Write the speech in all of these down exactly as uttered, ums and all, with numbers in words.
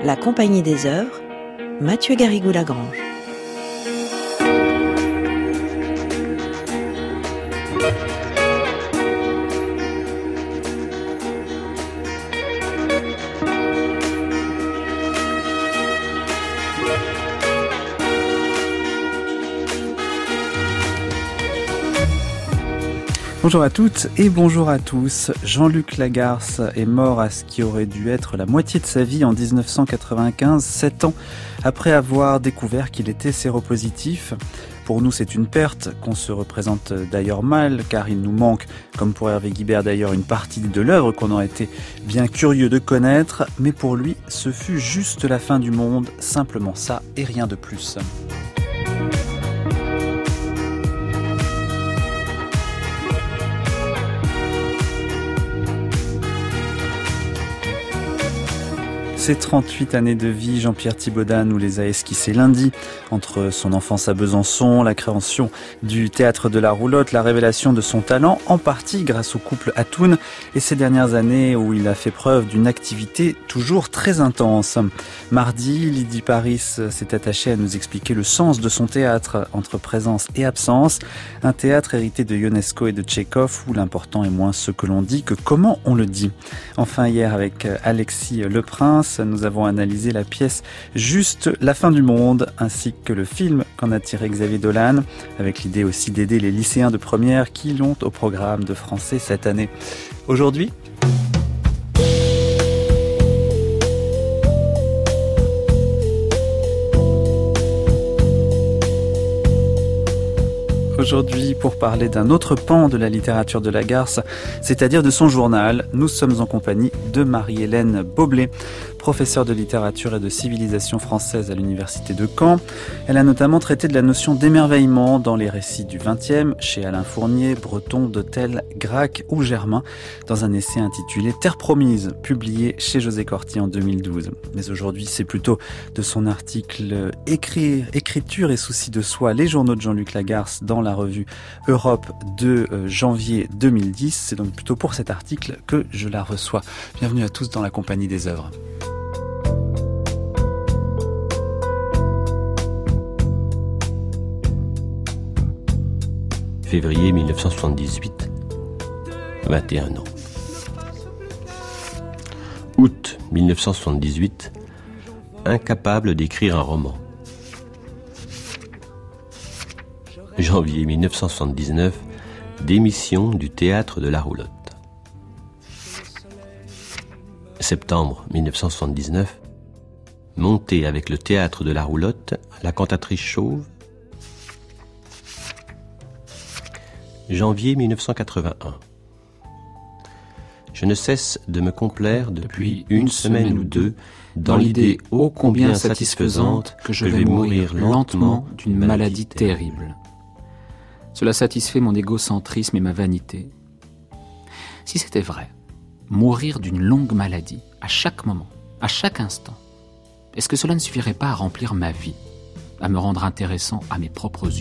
La Compagnie des œuvres, Mathieu Garrigou-Lagrange. Bonjour à toutes et bonjour à tous. Jean-Luc Lagarce est mort à ce qui aurait dû être la moitié de sa vie en dix-neuf cent quatre-vingt-quinze, sept ans après avoir découvert qu'il était séropositif. Pour nous, c'est une perte qu'on se représente d'ailleurs mal, car il nous manque, comme pour Hervé Guibert d'ailleurs, une partie de l'œuvre qu'on aurait été bien curieux de connaître. Mais pour lui, ce fut juste la fin du monde, simplement ça et rien de plus. Ses trente-huit années de vie, Jean-Pierre Thibaudat nous les a esquissées lundi. Entre son enfance à Besançon, la création du Théâtre de la Roulotte, la révélation de son talent, en partie grâce au couple Atoun, et ces dernières années où il a fait preuve d'une activité toujours très intense. Mardi, Lydie Paris s'est attachée à nous expliquer le sens de son théâtre, entre présence et absence. Un théâtre hérité de Ionesco et de Tchekhov, où l'important est moins ce que l'on dit que comment on le dit. Enfin, hier, avec Alexis Leprince, nous avons analysé la pièce Juste la fin du monde, ainsi que le film qu'en a tiré Xavier Dolan, avec l'idée aussi d'aider les lycéens de première qui l'ont au programme de français cette année. Aujourd'hui, Aujourd'hui, pour parler d'un autre pan de la littérature de Lagarce, c'est-à-dire de son journal, nous sommes en compagnie de Marie-Hélène Boblet, professeure de littérature et de civilisation française à l'université de Caen. Elle a notamment traité de la notion d'émerveillement dans les récits du vingtième, chez Alain Fournier, Breton, Dautel, Gracq ou Germain, dans un essai intitulé Terre promise, publié chez José Corti en deux mille douze. Mais aujourd'hui, c'est plutôt de son article Écrire, écriture et souci de soi, les journaux de Jean-Luc Lagarce dans la revue Europe de janvier deux mille dix. C'est donc plutôt pour cet article que je la reçois. Bienvenue à tous dans la Compagnie des œuvres. Février mille neuf cent soixante-dix-huit, vingt et un ans. Août mille neuf cent soixante-dix-huit, incapable d'écrire un roman. Janvier mille neuf cent soixante-dix-neuf, démission du Théâtre de la Roulotte. Septembre mille neuf cent soixante-dix-neuf, montée avec le Théâtre de la Roulotte, La Cantatrice Chauve. Janvier mille neuf cent quatre-vingt-un. Je ne cesse de me complaire depuis une semaine ou deux dans l'idée ô combien satisfaisante que je vais mourir lentement d'une maladie terrible. Cela satisfait mon égocentrisme et ma vanité. Si c'était vrai, mourir d'une longue maladie, à chaque moment, à chaque instant, est-ce que cela ne suffirait pas à remplir ma vie, à me rendre intéressant à mes propres yeux ?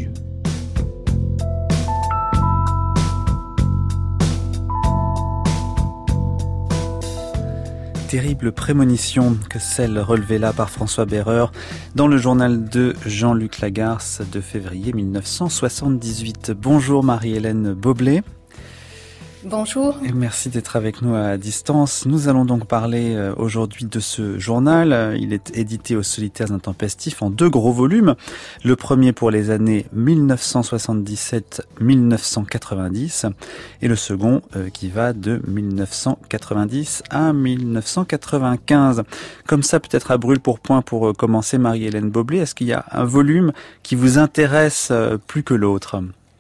Terrible prémonition que celle relevée là par François Berreur dans le journal de Jean-Luc Lagarce de février mille neuf cent soixante-dix-huit. Bonjour Marie-Hélène Boblet. Bonjour. Et merci d'être avec nous à distance. Nous allons donc parler aujourd'hui de ce journal. Il est édité aux Solitaires Intempestifs en deux gros volumes. Le premier pour les années mille neuf cent soixante-dix-sept à mille neuf cent quatre-vingt-dix et le second euh, qui va de mille neuf cent quatre-vingt-dix à mille neuf cent quatre-vingt-quinze. Comme ça, peut-être à brûle pour point pour commencer, Marie-Hélène Boblet, est-ce qu'il y a un volume qui vous intéresse plus que l'autre ?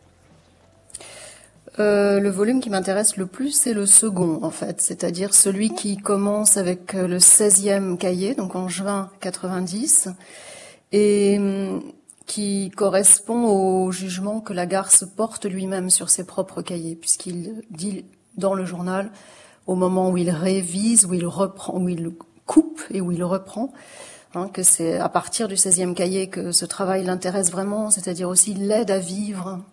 Euh, le volume qui m'intéresse le plus, c'est le second, en fait, c'est-à-dire celui qui commence avec le seizième cahier, donc en juin quatre-vingt-dix, et hum, qui correspond au jugement que Lagarce porte lui-même sur ses propres cahiers, puisqu'il dit dans le journal, au moment où il révise, où il reprend, où il coupe et où il reprend, hein, que c'est à partir du seizième cahier que ce travail l'intéresse vraiment, c'est-à-dire aussi l'aide à vivre,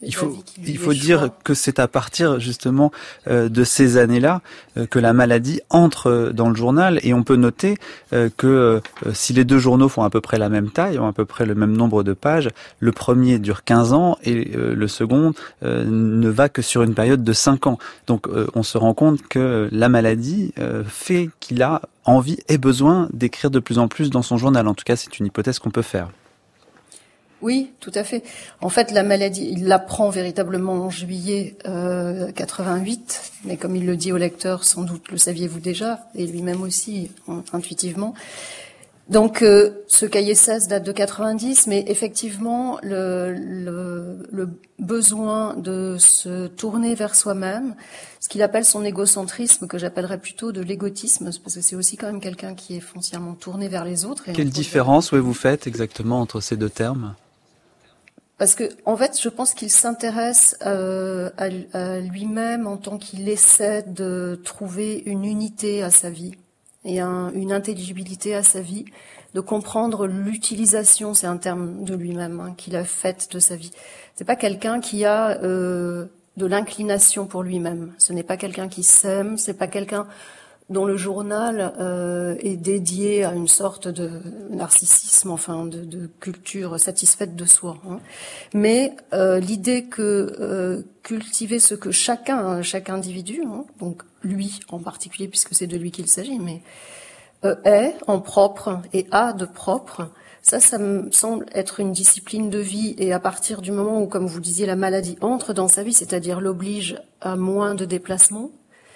Et il de faut, la vie qui lui il faut échoit. dire que c'est à partir justement euh, de ces années-là euh, que la maladie entre dans le journal, et on peut noter euh, que euh, si les deux journaux font à peu près la même taille, ont à peu près le même nombre de pages, le premier dure quinze ans et euh, le second euh, ne va que sur une période de cinq ans. Donc euh, on se rend compte que la maladie euh, fait qu'il a envie et besoin d'écrire de plus en plus dans son journal. En tout cas, c'est une hypothèse qu'on peut faire. Oui, tout à fait. En fait, la maladie, il l'apprend véritablement en juillet euh, quatre-vingt-huit, mais comme il le dit au lecteur, sans doute le saviez-vous déjà, et lui-même aussi, hein, intuitivement. Donc, euh, ce cahier seize date de quatre-vingt-dix, mais effectivement, le, le, le besoin de se tourner vers soi-même, ce qu'il appelle son égocentrisme, que j'appellerais plutôt de l'égotisme, parce que c'est aussi quand même quelqu'un qui est foncièrement tourné vers les autres. Et Quelle différence ouais, vous faites exactement entre ces deux termes ? Parce que, en fait, je pense qu'il s'intéresse euh, à, à lui-même en tant qu'il essaie de trouver une unité à sa vie et un, une intelligibilité à sa vie, de comprendre l'utilisation, c'est un terme de lui-même, hein, qu'il a faite de sa vie. C'est pas quelqu'un qui a euh, de l'inclination pour lui-même. Ce n'est pas quelqu'un qui s'aime. C'est pas quelqu'un dont le journal euh, est dédié à une sorte de narcissisme, enfin de, de culture satisfaite de soi. Hein. Mais euh, l'idée que euh, cultiver ce que chacun, chaque individu, hein, donc lui en particulier puisque c'est de lui qu'il s'agit, mais euh, est en propre et a de propre, ça, ça me semble être une discipline de vie. Et à partir du moment où, comme vous disiez, la maladie entre dans sa vie, c'est-à-dire l'oblige à moins de déplacements,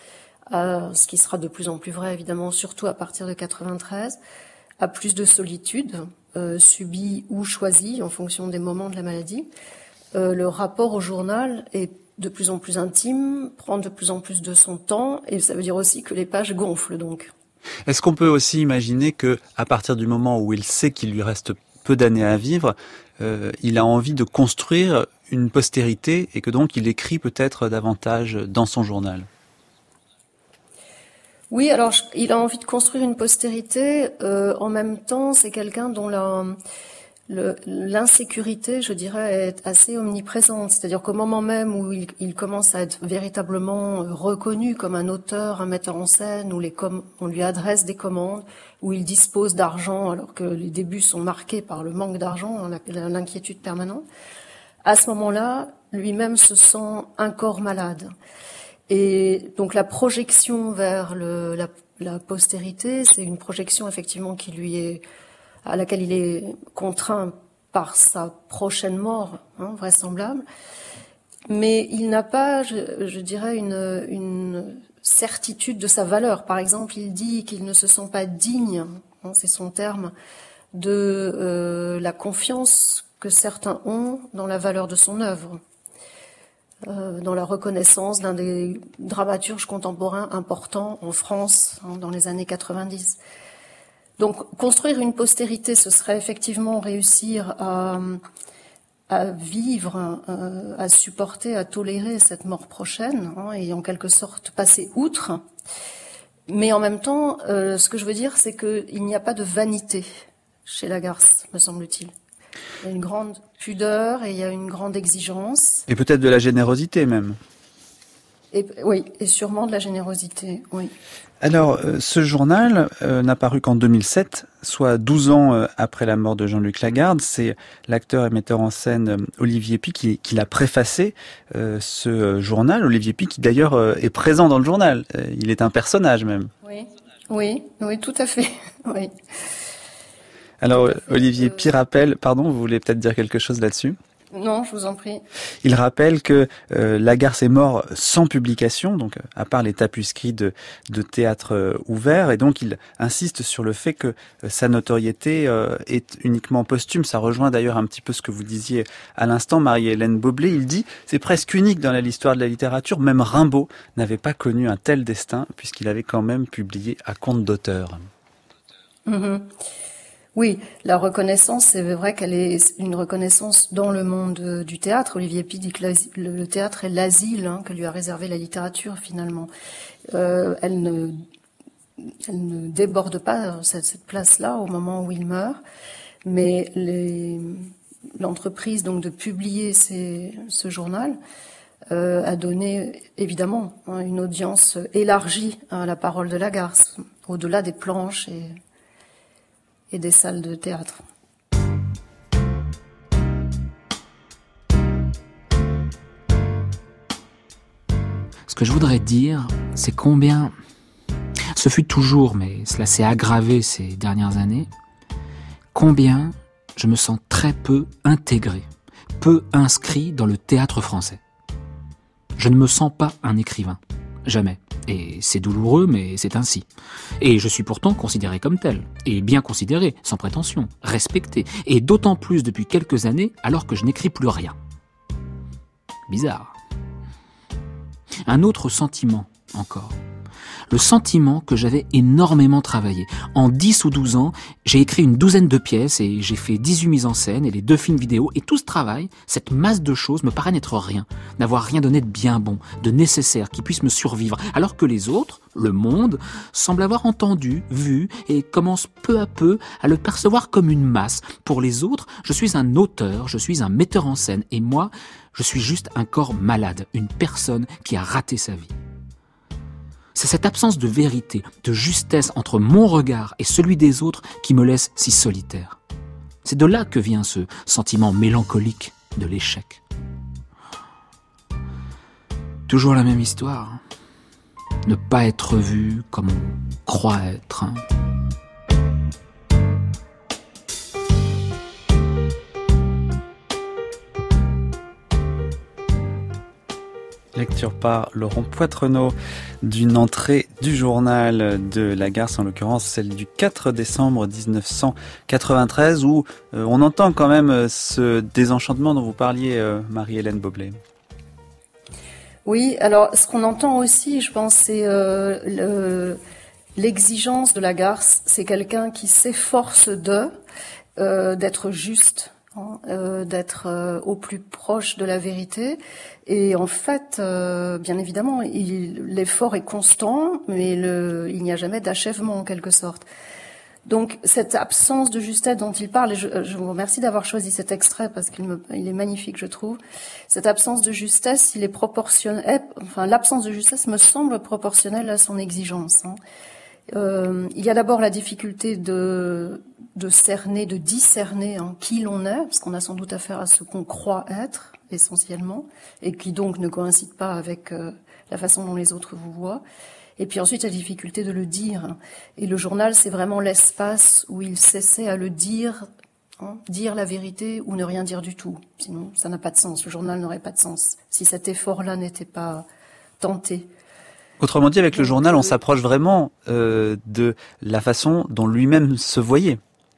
à ce qui sera de plus en plus vrai, évidemment, surtout à partir de quatre-vingt-treize, à plus de solitude, euh, subie ou choisie en fonction des moments de la maladie. Euh, le rapport au journal est de plus en plus intime, prend de plus en plus de son temps, et ça veut dire aussi que les pages gonflent, donc. Est-ce qu'on peut aussi imaginer que, à partir du moment où il sait qu'il lui reste peu d'années à vivre, euh, il a envie de construire une postérité et que donc il écrit peut-être davantage dans son journal ? Oui, alors il a envie de construire une postérité. Euh, en même temps, c'est quelqu'un dont la, le, l'insécurité, je dirais, est assez omniprésente. C'est-à-dire qu'au moment même où il, il commence à être véritablement reconnu comme un auteur, un metteur en scène, où les com- on lui adresse des commandes, où il dispose d'argent, alors que les débuts sont marqués par le manque d'argent, l'inquiétude permanente, à ce moment-là, lui-même se sent un corps malade. Et donc la projection vers le, la, la postérité, c'est une projection effectivement qui lui est, à laquelle il est contraint par sa prochaine mort, hein, vraisemblable. Mais il n'a pas, je, je dirais, une, une certitude de sa valeur. Par exemple, il dit qu'il ne se sent pas digne, hein, c'est son terme, de euh, la confiance que certains ont dans la valeur de son œuvre. Euh, dans la reconnaissance d'un des dramaturges contemporains importants en France, hein, dans les années quatre-vingt-dix. Donc, construire une postérité, ce serait effectivement réussir à, à vivre, euh, à supporter, à tolérer cette mort prochaine, hein, et en quelque sorte passer outre. Mais en même temps, euh, ce que je veux dire, c'est qu'il n'y a pas de vanité chez Lagarce, me semble-t-il. Il y a une grande pudeur et il y a une grande exigence. Et peut-être de la générosité même. Et, oui, et sûrement de la générosité, oui. Alors, euh, ce journal euh, n'a paru qu'en deux mille sept, soit douze ans euh, après la mort de Jean-Luc Lagarde. C'est l'acteur et metteur en scène euh, Olivier Py qui, qui l'a préfacé, euh, ce euh, journal. Olivier Py qui d'ailleurs euh, est présent dans le journal. Euh, il est un personnage même. Oui, oui, oui, tout à fait, oui. Alors, Olivier Py rappelle, pardon, vous voulez peut-être dire quelque chose là-dessus ? Non, je vous en prie. Il rappelle que euh, Lagarce est mort sans publication, donc à part les tapuscrits de, de théâtre euh, ouvert, et donc il insiste sur le fait que euh, sa notoriété euh, est uniquement posthume. Ça rejoint d'ailleurs un petit peu ce que vous disiez à l'instant, Marie-Hélène Boblet. Il dit c'est presque unique dans l'histoire de la littérature. Même Rimbaud n'avait pas connu un tel destin puisqu'il avait quand même publié à compte d'auteur. Mmh. Oui, la reconnaissance, c'est vrai qu'elle est une reconnaissance dans le monde du théâtre. Olivier Py dit que le théâtre est l'asile, hein, que lui a réservé la littérature finalement. Euh, elle ne, elle ne déborde pas cette, cette place-là au moment où il meurt, mais les, l'entreprise donc de publier ces, ce journal euh, a donné évidemment hein, une audience élargie à la parole de la Garce, au-delà des planches et, et des salles de théâtre. Ce que je voudrais dire, c'est combien, ce fut toujours, mais cela s'est aggravé ces dernières années, combien je me sens très peu intégré, peu inscrit dans le théâtre français. Je ne me sens pas un écrivain, jamais. Et c'est douloureux, mais c'est ainsi. Et je suis pourtant considéré comme tel, et bien considéré, sans prétention, respecté, et d'autant plus depuis quelques années, alors que je n'écris plus rien. Bizarre. Un autre sentiment, encore. Le sentiment que j'avais énormément travaillé. En dix ou douze ans, j'ai écrit une douzaine de pièces et j'ai fait dix-huit mises en scène et les deux films vidéo. Et tout ce travail, cette masse de choses me paraît n'être rien. N'avoir rien donné de bien bon, de nécessaire, qui puisse me survivre. Alors que les autres, le monde, semblent avoir entendu, vu et commencent peu à peu à le percevoir comme une masse. Pour les autres, je suis un auteur, je suis un metteur en scène. Et moi, je suis juste un corps malade, une personne qui a raté sa vie. C'est cette absence de vérité, de justesse entre mon regard et celui des autres qui me laisse si solitaire. C'est de là que vient ce sentiment mélancolique de l'échec. Toujours la même histoire. Ne pas être vu comme on croit être. Lecture par Laurent Poitrenaud d'une entrée du journal de la Garce, en l'occurrence celle du quatre décembre dix-neuf cent quatre-vingt-treize, où euh, on entend quand même ce désenchantement dont vous parliez, euh, Marie-Hélène Boblet. Oui, alors ce qu'on entend aussi, je pense, c'est euh, le, l'exigence de la Garce. C'est quelqu'un qui s'efforce de euh, d'être juste. Euh, d'être euh, au plus proche de la vérité. Et en fait, euh, bien évidemment, il, l'effort est constant, mais le, il n'y a jamais d'achèvement en quelque sorte. Donc cette absence de justesse dont il parle, et je, je vous remercie d'avoir choisi cet extrait parce qu'il me, il est magnifique, je trouve. Cette absence de justesse, il est proportionnel, enfin l'absence de justesse me semble proportionnelle à son exigence. Hein. Euh, il y a d'abord la difficulté de, de cerner, de discerner hein, qui l'on est, parce qu'on a sans doute affaire à ce qu'on croit être, essentiellement, et qui donc ne coïncide pas avec euh, la façon dont les autres vous voient. Et puis ensuite, la difficulté de le dire. Et le journal, c'est vraiment l'espace où il s'essaie à le dire, hein, dire la vérité ou ne rien dire du tout. Sinon, ça n'a pas de sens. Le journal n'aurait pas de sens si cet effort-là n'était pas tenté. Autrement dit, avec le journal, on s'approche vraiment euh, de la façon dont lui-même se voyait.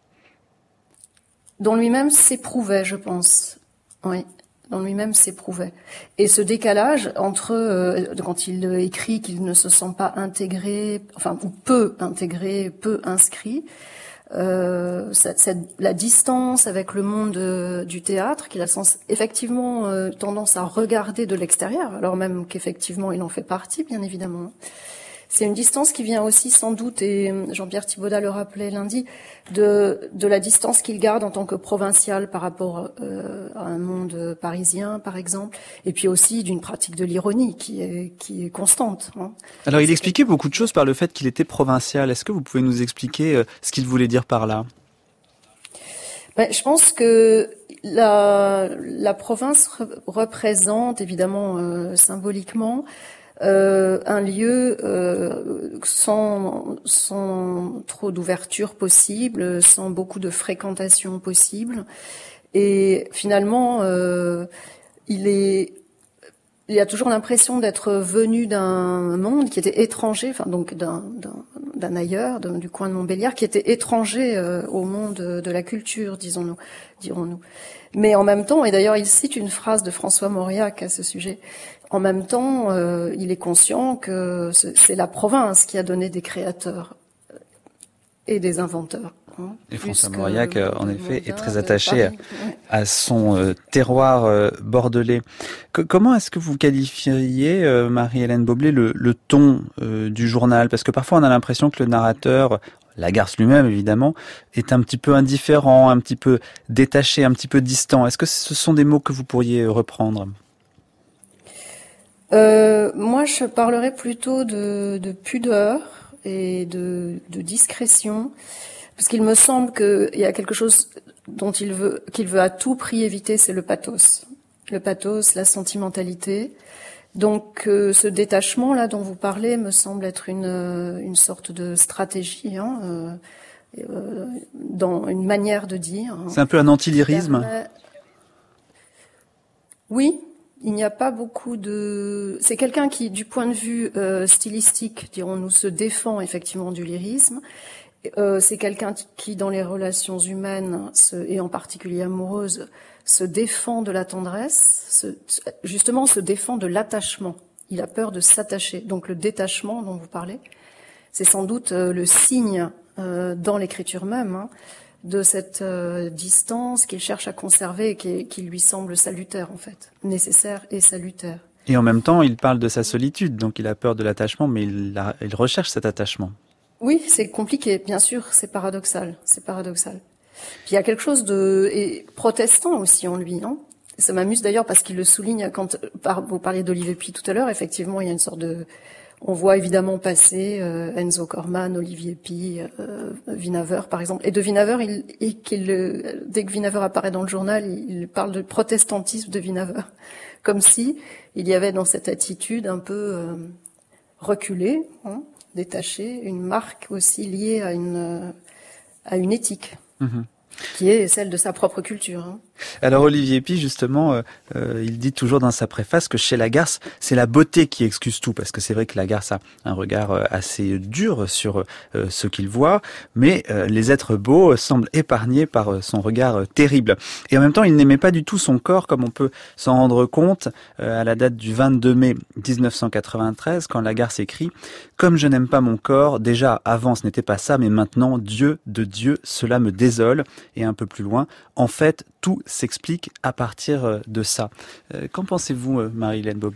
Dont lui-même s'éprouvait, je pense. Oui, dont lui-même s'éprouvait. Et ce décalage entre, euh, quand il écrit qu'il ne se sent pas intégré, enfin, ou peu intégré, peu inscrit, euh, cette, cette, la distance avec le monde euh, du théâtre, qu'il a sens, effectivement euh, tendance à regarder de l'extérieur, alors même qu'effectivement il en fait partie, bien évidemment. C'est une distance qui vient aussi sans doute, et Jean-Pierre Thibaudat le rappelait lundi, de, de la distance qu'il garde en tant que provincial par rapport euh, à un monde parisien, par exemple, et puis aussi d'une pratique de l'ironie qui est, qui est constante. Hein. Alors il expliquait beaucoup de choses par le fait qu'il était provincial. Est-ce que vous pouvez nous expliquer euh, ce qu'il voulait dire par là ? Ben, je pense que la, la province re- représente, évidemment, euh, symboliquement, Euh, un lieu euh, sans, sans trop d'ouverture possible, sans beaucoup de fréquentation possible, et finalement, euh, il est, il y a toujours l'impression d'être venu d'un monde qui était étranger, enfin donc d'un, d'un, d'un ailleurs, d'un, du coin de Montbéliard, qui était étranger euh, au monde de la culture, disons-nous, dirons-nous. Mais en même temps, et d'ailleurs il cite une phrase de François Mauriac à ce sujet. En même temps, euh, il est conscient que c'est la province qui a donné des créateurs et des inventeurs. Hein, et François Mauriac, en effet, est très attaché à, à son euh, terroir euh, bordelais. Que, comment est-ce que vous qualifieriez, euh, Marie-Hélène Boblet, le, le ton euh, du journal ? Parce que parfois on a l'impression que le narrateur Lagarce lui-même, évidemment, est un petit peu indifférent, un petit peu détaché, un petit peu distant. Est-ce que ce sont des mots que vous pourriez reprendre ? euh, Moi, je parlerais plutôt de, de pudeur et de, de discrétion, parce qu'il me semble qu'il y a quelque chose dont il veut, qu'il veut à tout prix éviter, c'est le pathos. Le pathos, la sentimentalité. Donc euh, ce détachement-là dont vous parlez me semble être une, une sorte de stratégie, hein, euh, euh, dans une manière de dire. C'est un peu un anti-lyrisme. Permet... Oui, il n'y a pas beaucoup de... C'est quelqu'un qui, du point de vue euh, stylistique, dirons-nous, se défend effectivement du lyrisme. Euh, c'est quelqu'un qui, dans les relations humaines, se, et en particulier amoureuses, se défend de la tendresse, se, justement se défend de l'attachement. Il a peur de s'attacher. Donc le détachement dont vous parlez, c'est sans doute euh, le signe euh, dans l'écriture même, hein, de cette euh, distance qu'il cherche à conserver et qui, qui lui semble salutaire en fait, nécessaire et salutaire. Et en même temps, il parle de sa solitude, donc il a peur de l'attachement, mais il, a, il recherche cet attachement. Oui, c'est compliqué, bien sûr, c'est paradoxal, c'est paradoxal. Puis il y a quelque chose de et protestant aussi en lui, hein. Ça m'amuse d'ailleurs parce qu'il le souligne quand par, vous parliez d'Olivier Py tout à l'heure. Effectivement, il y a une sorte de, on voit évidemment passer euh, Enzo Corman, Olivier Py, euh, Vinaver par exemple. Et de Vinaver, il, il, qu'il, dès que Vinaver apparaît dans le journal, il, il parle de protestantisme de Vinaver, comme si il y avait dans cette attitude un peu euh, reculée, hein, détachée, une marque aussi liée à une à une éthique. Mmh. Qui est celle de sa propre culture. Hein. Alors Olivier Py, justement, euh, euh, il dit toujours dans sa préface que chez Lagarce, c'est la beauté qui excuse tout, parce que c'est vrai que Lagarce a un regard assez dur sur euh, ce qu'il voit, mais euh, les êtres beaux semblent épargnés par son regard euh, terrible. Et en même temps, il n'aimait pas du tout son corps, comme on peut s'en rendre compte euh, à la date du vingt-deux mai dix-neuf cent quatre-vingt-treize, quand Lagarce écrit « Comme je n'aime pas mon corps, déjà avant ce n'était pas ça, mais maintenant, Dieu de Dieu, cela me désole. » Et un peu plus loin, en fait, tout s'explique à partir de ça. Euh, qu'en pensez-vous, Marie-Hélène Boblet ?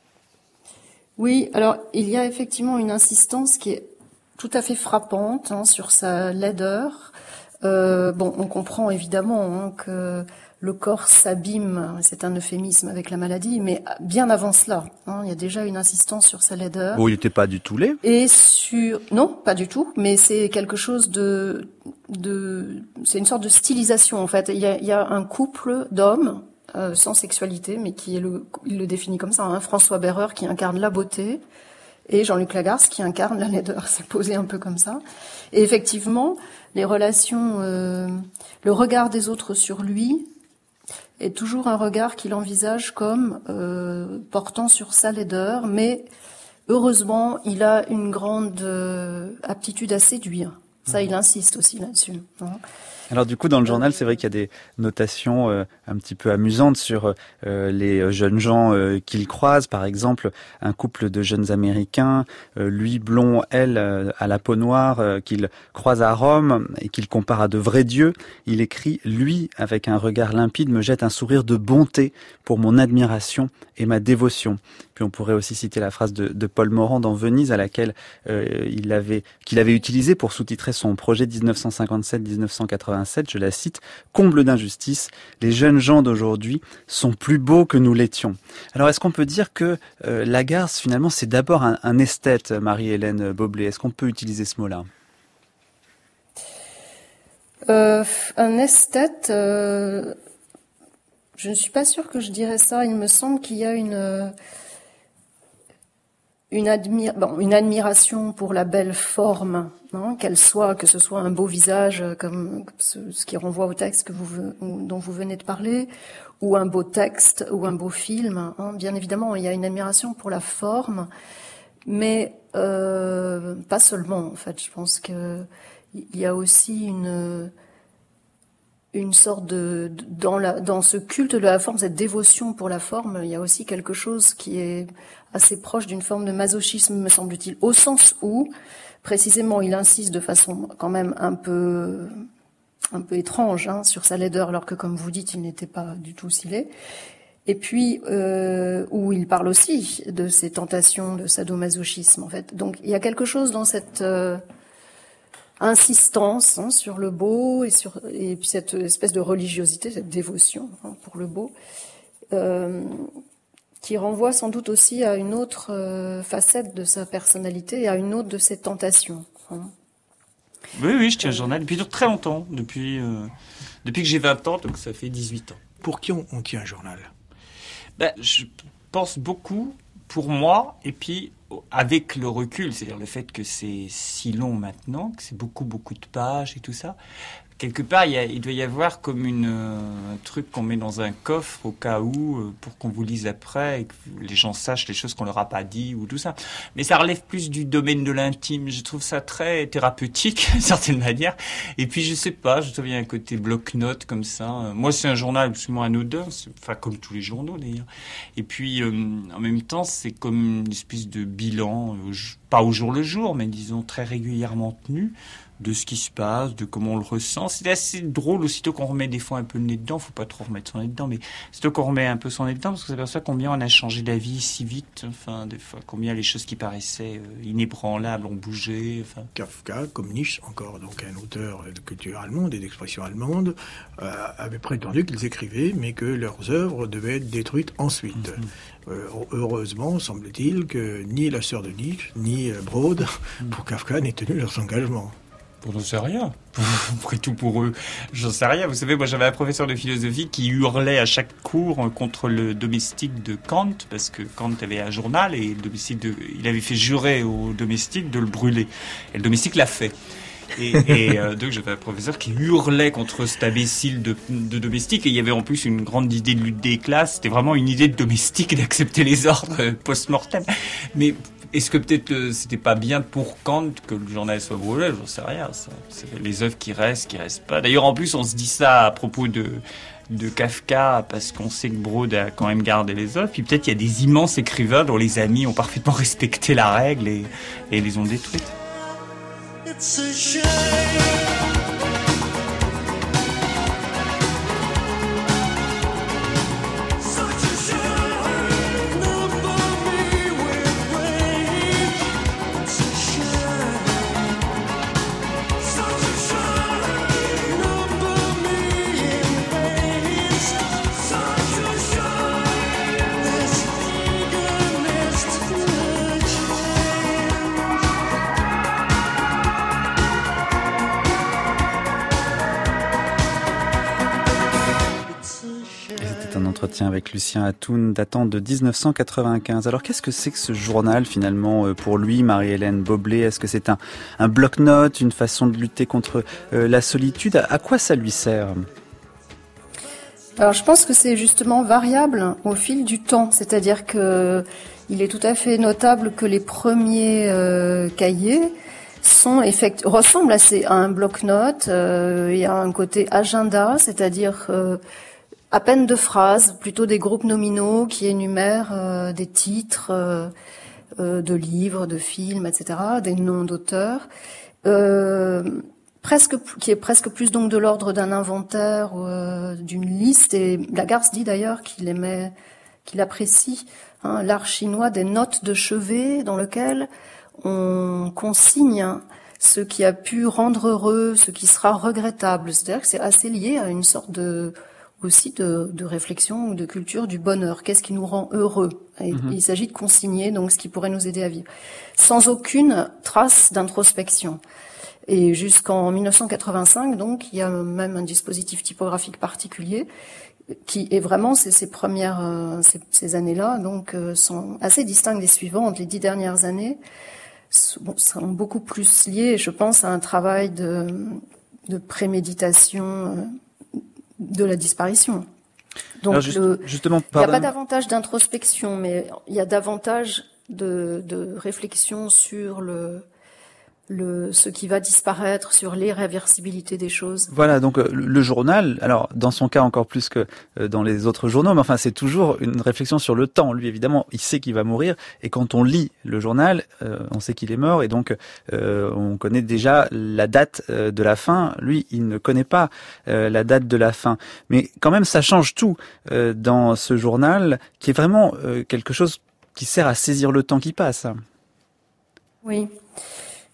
Oui, alors il y a effectivement une insistance qui est tout à fait frappante, hein, sur sa laideur. Euh, bon, on comprend évidemment, hein, que le corps s'abîme, c'est un euphémisme avec la maladie, mais bien avant cela, hein, il y a déjà une insistance sur sa laideur. Bon, il n'était pas du tout laid. Et sur, non, pas du tout, mais c'est quelque chose de, de, c'est une sorte de stylisation en fait. Il y a, il y a un couple d'hommes euh, sans sexualité, mais qui est le, il le définit comme ça, hein, François Berreur qui incarne la beauté et Jean-Luc Lagarce qui incarne la laideur. C'est posé un peu comme ça. Et effectivement, les relations, euh, le regard des autres sur lui est toujours un regard qu'il envisage comme euh, portant sur sa laideur, mais heureusement, il a une grande euh, aptitude à séduire. Ça, il insiste aussi là-dessus. Hein. Alors du coup, dans le journal, c'est vrai qu'il y a des notations euh, un petit peu amusantes sur euh, les jeunes gens euh, qu'il croise. Par exemple, un couple de jeunes Américains, euh, lui blond, elle euh, à la peau noire, euh, qu'il croise à Rome et qu'il compare à de vrais dieux. Il écrit « Lui, avec un regard limpide, me jette un sourire de bonté pour mon admiration et ma dévotion. » Puis on pourrait aussi citer la phrase de, de Paul Morand dans Venise, à laquelle euh, il avait, qu'il avait utilisé pour sous-titrer son projet dix-neuf cent cinquante-sept dix-neuf cent quatre-vingt-sept. Je la cite, « Comble d'injustice, les jeunes gens d'aujourd'hui sont plus beaux que nous l'étions. » Alors est-ce qu'on peut dire que euh, Lagarce, finalement, c'est d'abord un, un esthète, Marie-Hélène Boblet ? Est-ce qu'on peut utiliser ce mot-là ? euh, Un esthète... Euh... Je ne suis pas sûre que je dirais ça. Il me semble qu'il y a une... Une, admire, bon, une admiration pour la belle forme, hein, qu'elle soit, que ce soit un beau visage, comme ce, ce qui renvoie au texte que vous, dont vous venez de parler, ou un beau texte, ou un beau film. Hein. Bien évidemment, il y a une admiration pour la forme, mais euh, pas seulement. En fait, je pense que il y a aussi une une sorte de dans la dans ce culte de la forme, cette dévotion pour la forme, il y a aussi quelque chose qui est assez proche d'une forme de masochisme, me semble-t-il, au sens où précisément il insiste de façon quand même un peu un peu étrange, hein, sur sa laideur, alors que comme vous dites, il n'était pas du tout si laid. Et puis euh, où il parle aussi de ces tentations de sadomasochisme, en fait. Donc il y a quelque chose dans cette euh, insistance hein, sur le beau et sur et puis cette espèce de religiosité, cette dévotion hein, pour le beau, euh, qui renvoie sans doute aussi à une autre euh, facette de sa personnalité et à une autre de ses tentations. Hein. Oui, oui, je tiens un journal depuis très longtemps, depuis euh, depuis que j'ai vingt ans, donc ça fait dix-huit ans. Pour qui on, on tient un journal ? Ben, je pense beaucoup pour moi, et puis avec le recul, c'est-à-dire le fait que c'est si long maintenant, que c'est beaucoup, beaucoup de pages et tout ça, quelque part, il, y a, il doit y avoir comme une, euh, un truc qu'on met dans un coffre au cas où, euh, pour qu'on vous lise après et que les gens sachent les choses qu'on leur a pas dit ou tout ça. Mais ça relève plus du domaine de l'intime. Je trouve ça très thérapeutique, d'une certaine manière. Et puis, je sais pas, je trouve qu'il y a un côté bloc-notes comme ça. Moi, c'est un journal absolument anodin, enfin, comme tous les journaux d'ailleurs. Et puis, euh, en même temps, c'est comme une espèce de bilan, euh, pas au jour le jour, mais disons très régulièrement tenu, de ce qui se passe, de comment on le ressent. C'est assez drôle aussitôt qu'on remet des fois un peu le nez dedans, faut pas trop remettre son nez dedans, mais aussitôt qu'on remet un peu son nez dedans, parce que c'est pour ça combien on a changé d'avis si vite, enfin, des fois, combien les choses qui paraissaient euh, inébranlables ont bougé, enfin. Kafka, comme Nietzsche, encore donc un auteur de culture allemande et d'expression allemande, euh, avait prétendu qu'ils écrivaient, mais que leurs œuvres devaient être détruites ensuite. Mm-hmm. Euh, heureusement, semble-t-il, que ni la sœur de Nietzsche, ni euh, Broad, mm-hmm. pour Kafka, n'aient tenu leurs engagements. Pour j'en sais rien. Après tout pour eux, j'en sais rien. Vous savez, moi j'avais un professeur de philosophie qui hurlait à chaque cours contre le domestique de Kant, parce que Kant avait un journal et le domestique de, il avait fait jurer au domestique de le brûler. Et le domestique l'a fait. Et, et euh, donc j'avais un professeur qui hurlait contre cet imbécile de, de domestique, et il y avait en plus une grande idée de lutte des classes. C'était vraiment une idée de domestique d'accepter les ordres post-mortem. Mais est-ce que peut-être euh, c'était pas bien pour Kant que le journal soit brûlé ? J'en sais rien. Ça. C'est les œuvres qui restent, qui restent pas. D'ailleurs, en plus, on se dit ça à propos de de Kafka parce qu'on sait que Broad a quand même gardé les œuvres. Puis peut-être il y a des immenses écrivains dont les amis ont parfaitement respecté la règle et, et les ont détruites. It's a shame. Entretien avec Lucien Atoun datant de dix-neuf cent quatre-vingt-quinze. Alors qu'est-ce que c'est que ce journal finalement pour lui, Marie-Hélène Boblet ? Est-ce que c'est un, un bloc-notes, une façon de lutter contre euh, la solitude ? À, à quoi ça lui sert ? Alors je pense que c'est justement variable au fil du temps, c'est-à-dire que il est tout à fait notable que les premiers euh, cahiers sont effect... ressemblent assez à un bloc-notes. Euh, il y a un côté agenda, c'est-à-dire euh, à peine de phrases, plutôt des groupes nominaux qui énumèrent euh, des titres euh, euh, de livres, de films, et cetera, des noms d'auteurs, euh, presque qui est presque plus donc de l'ordre d'un inventaire, euh, d'une liste. Et Lagarce dit d'ailleurs qu'il aimait, qu'il apprécie hein, l'art chinois des notes de chevet dans lequel on consigne ce qui a pu rendre heureux, ce qui sera regrettable. C'est-à-dire que c'est assez lié à une sorte de aussi de, de réflexion ou de culture du bonheur. Qu'est-ce qui nous rend heureux ? Et mmh. Il s'agit de consigner donc ce qui pourrait nous aider à vivre, sans aucune trace d'introspection. Et jusqu'en dix-neuf cent quatre-vingt-cinq, donc, il y a même un dispositif typographique particulier qui est vraiment ces, ces premières euh, ces, ces années-là, donc, euh, sont assez distinctes des suivantes. Les dix dernières années sont, sont beaucoup plus liées, je pense, à un travail de, de préméditation. Euh, de la disparition. Donc, Alors, juste, le, justement, il n'y a pas davantage d'introspection, mais il y a davantage de, de réflexion sur le, le, ce qui va disparaître, sur l'irréversibilité des choses. Voilà, donc le, le journal, alors dans son cas encore plus que dans les autres journaux, mais enfin c'est toujours une réflexion sur le temps. Lui évidemment, il sait qu'il va mourir, et quand on lit le journal, euh, on sait qu'il est mort, et donc euh, on connaît déjà la date euh, de la fin. Lui, il ne connaît pas euh, la date de la fin, mais quand même ça change tout euh, dans ce journal, qui est vraiment euh, quelque chose qui sert à saisir le temps qui passe. Oui.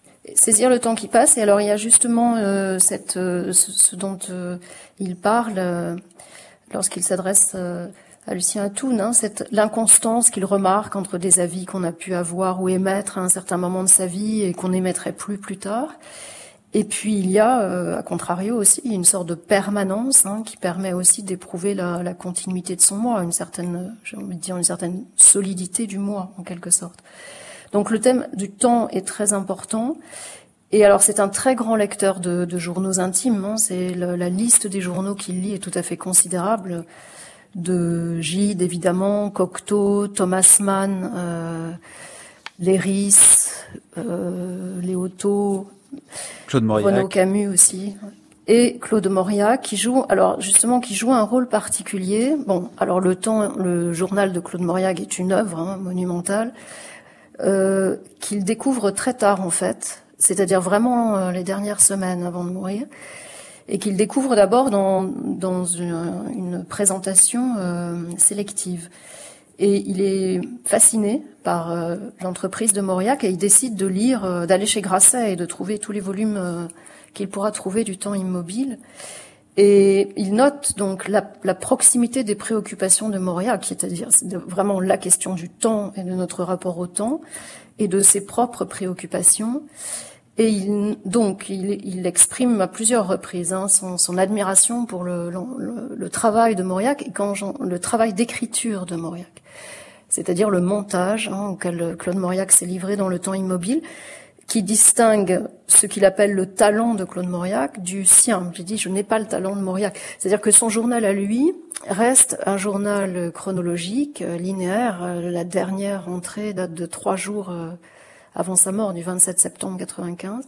Saisir le temps qui passe. Et alors il y a justement euh, cette, euh, ce, ce dont euh, il parle euh, lorsqu'il s'adresse euh, à Lucien Atoun, hein, cette l'inconstance qu'il remarque entre des avis qu'on a pu avoir ou émettre à un certain moment de sa vie et qu'on n'émettrait plus plus tard. Et puis il y a, euh, à contrario aussi, une sorte de permanence hein, qui permet aussi d'éprouver la, la continuité de son moi, une certaine, j'ai envie de dire, une certaine solidité du moi en quelque sorte. Donc le thème du temps est très important. Et alors c'est un très grand lecteur de, de journaux intimes. Hein. C'est le, la liste des journaux qu'il lit est tout à fait considérable. De Gide évidemment, Cocteau, Thomas Mann, euh, Léris, euh, Léoto, Claude Mauriac. Renaud Camus aussi. Et Claude Mauriac qui joue, alors justement qui joue un rôle particulier. Bon, alors le temps, le journal de Claude Mauriac est une œuvre hein, monumentale. Euh, qu'il découvre très tard en fait, c'est-à-dire vraiment euh, les dernières semaines avant de mourir, et qu'il découvre d'abord dans, dans une, une présentation euh, sélective. Et il est fasciné par euh, l'entreprise de Mauriac et il décide de lire, euh, d'aller chez Grasset et de trouver tous les volumes euh, qu'il pourra trouver du Temps immobile. Et il note donc la, la proximité des préoccupations de Mauriac, c'est-à-dire c'est vraiment la question du temps et de notre rapport au temps et de ses propres préoccupations. Et il, donc il, il exprime à plusieurs reprises hein, son, son admiration pour le, le, le travail de Mauriac et quand le travail d'écriture de Mauriac, c'est-à-dire le montage hein, auquel Claude Mauriac s'est livré dans le Temps immobile, qui distingue ce qu'il appelle le talent de Claude Mauriac du sien. J'ai dit, je n'ai pas le talent de Mauriac. C'est-à-dire que son journal à lui reste un journal chronologique, linéaire. La dernière entrée date de trois jours avant sa mort, du vingt-sept septembre quatre-vingt-quinze.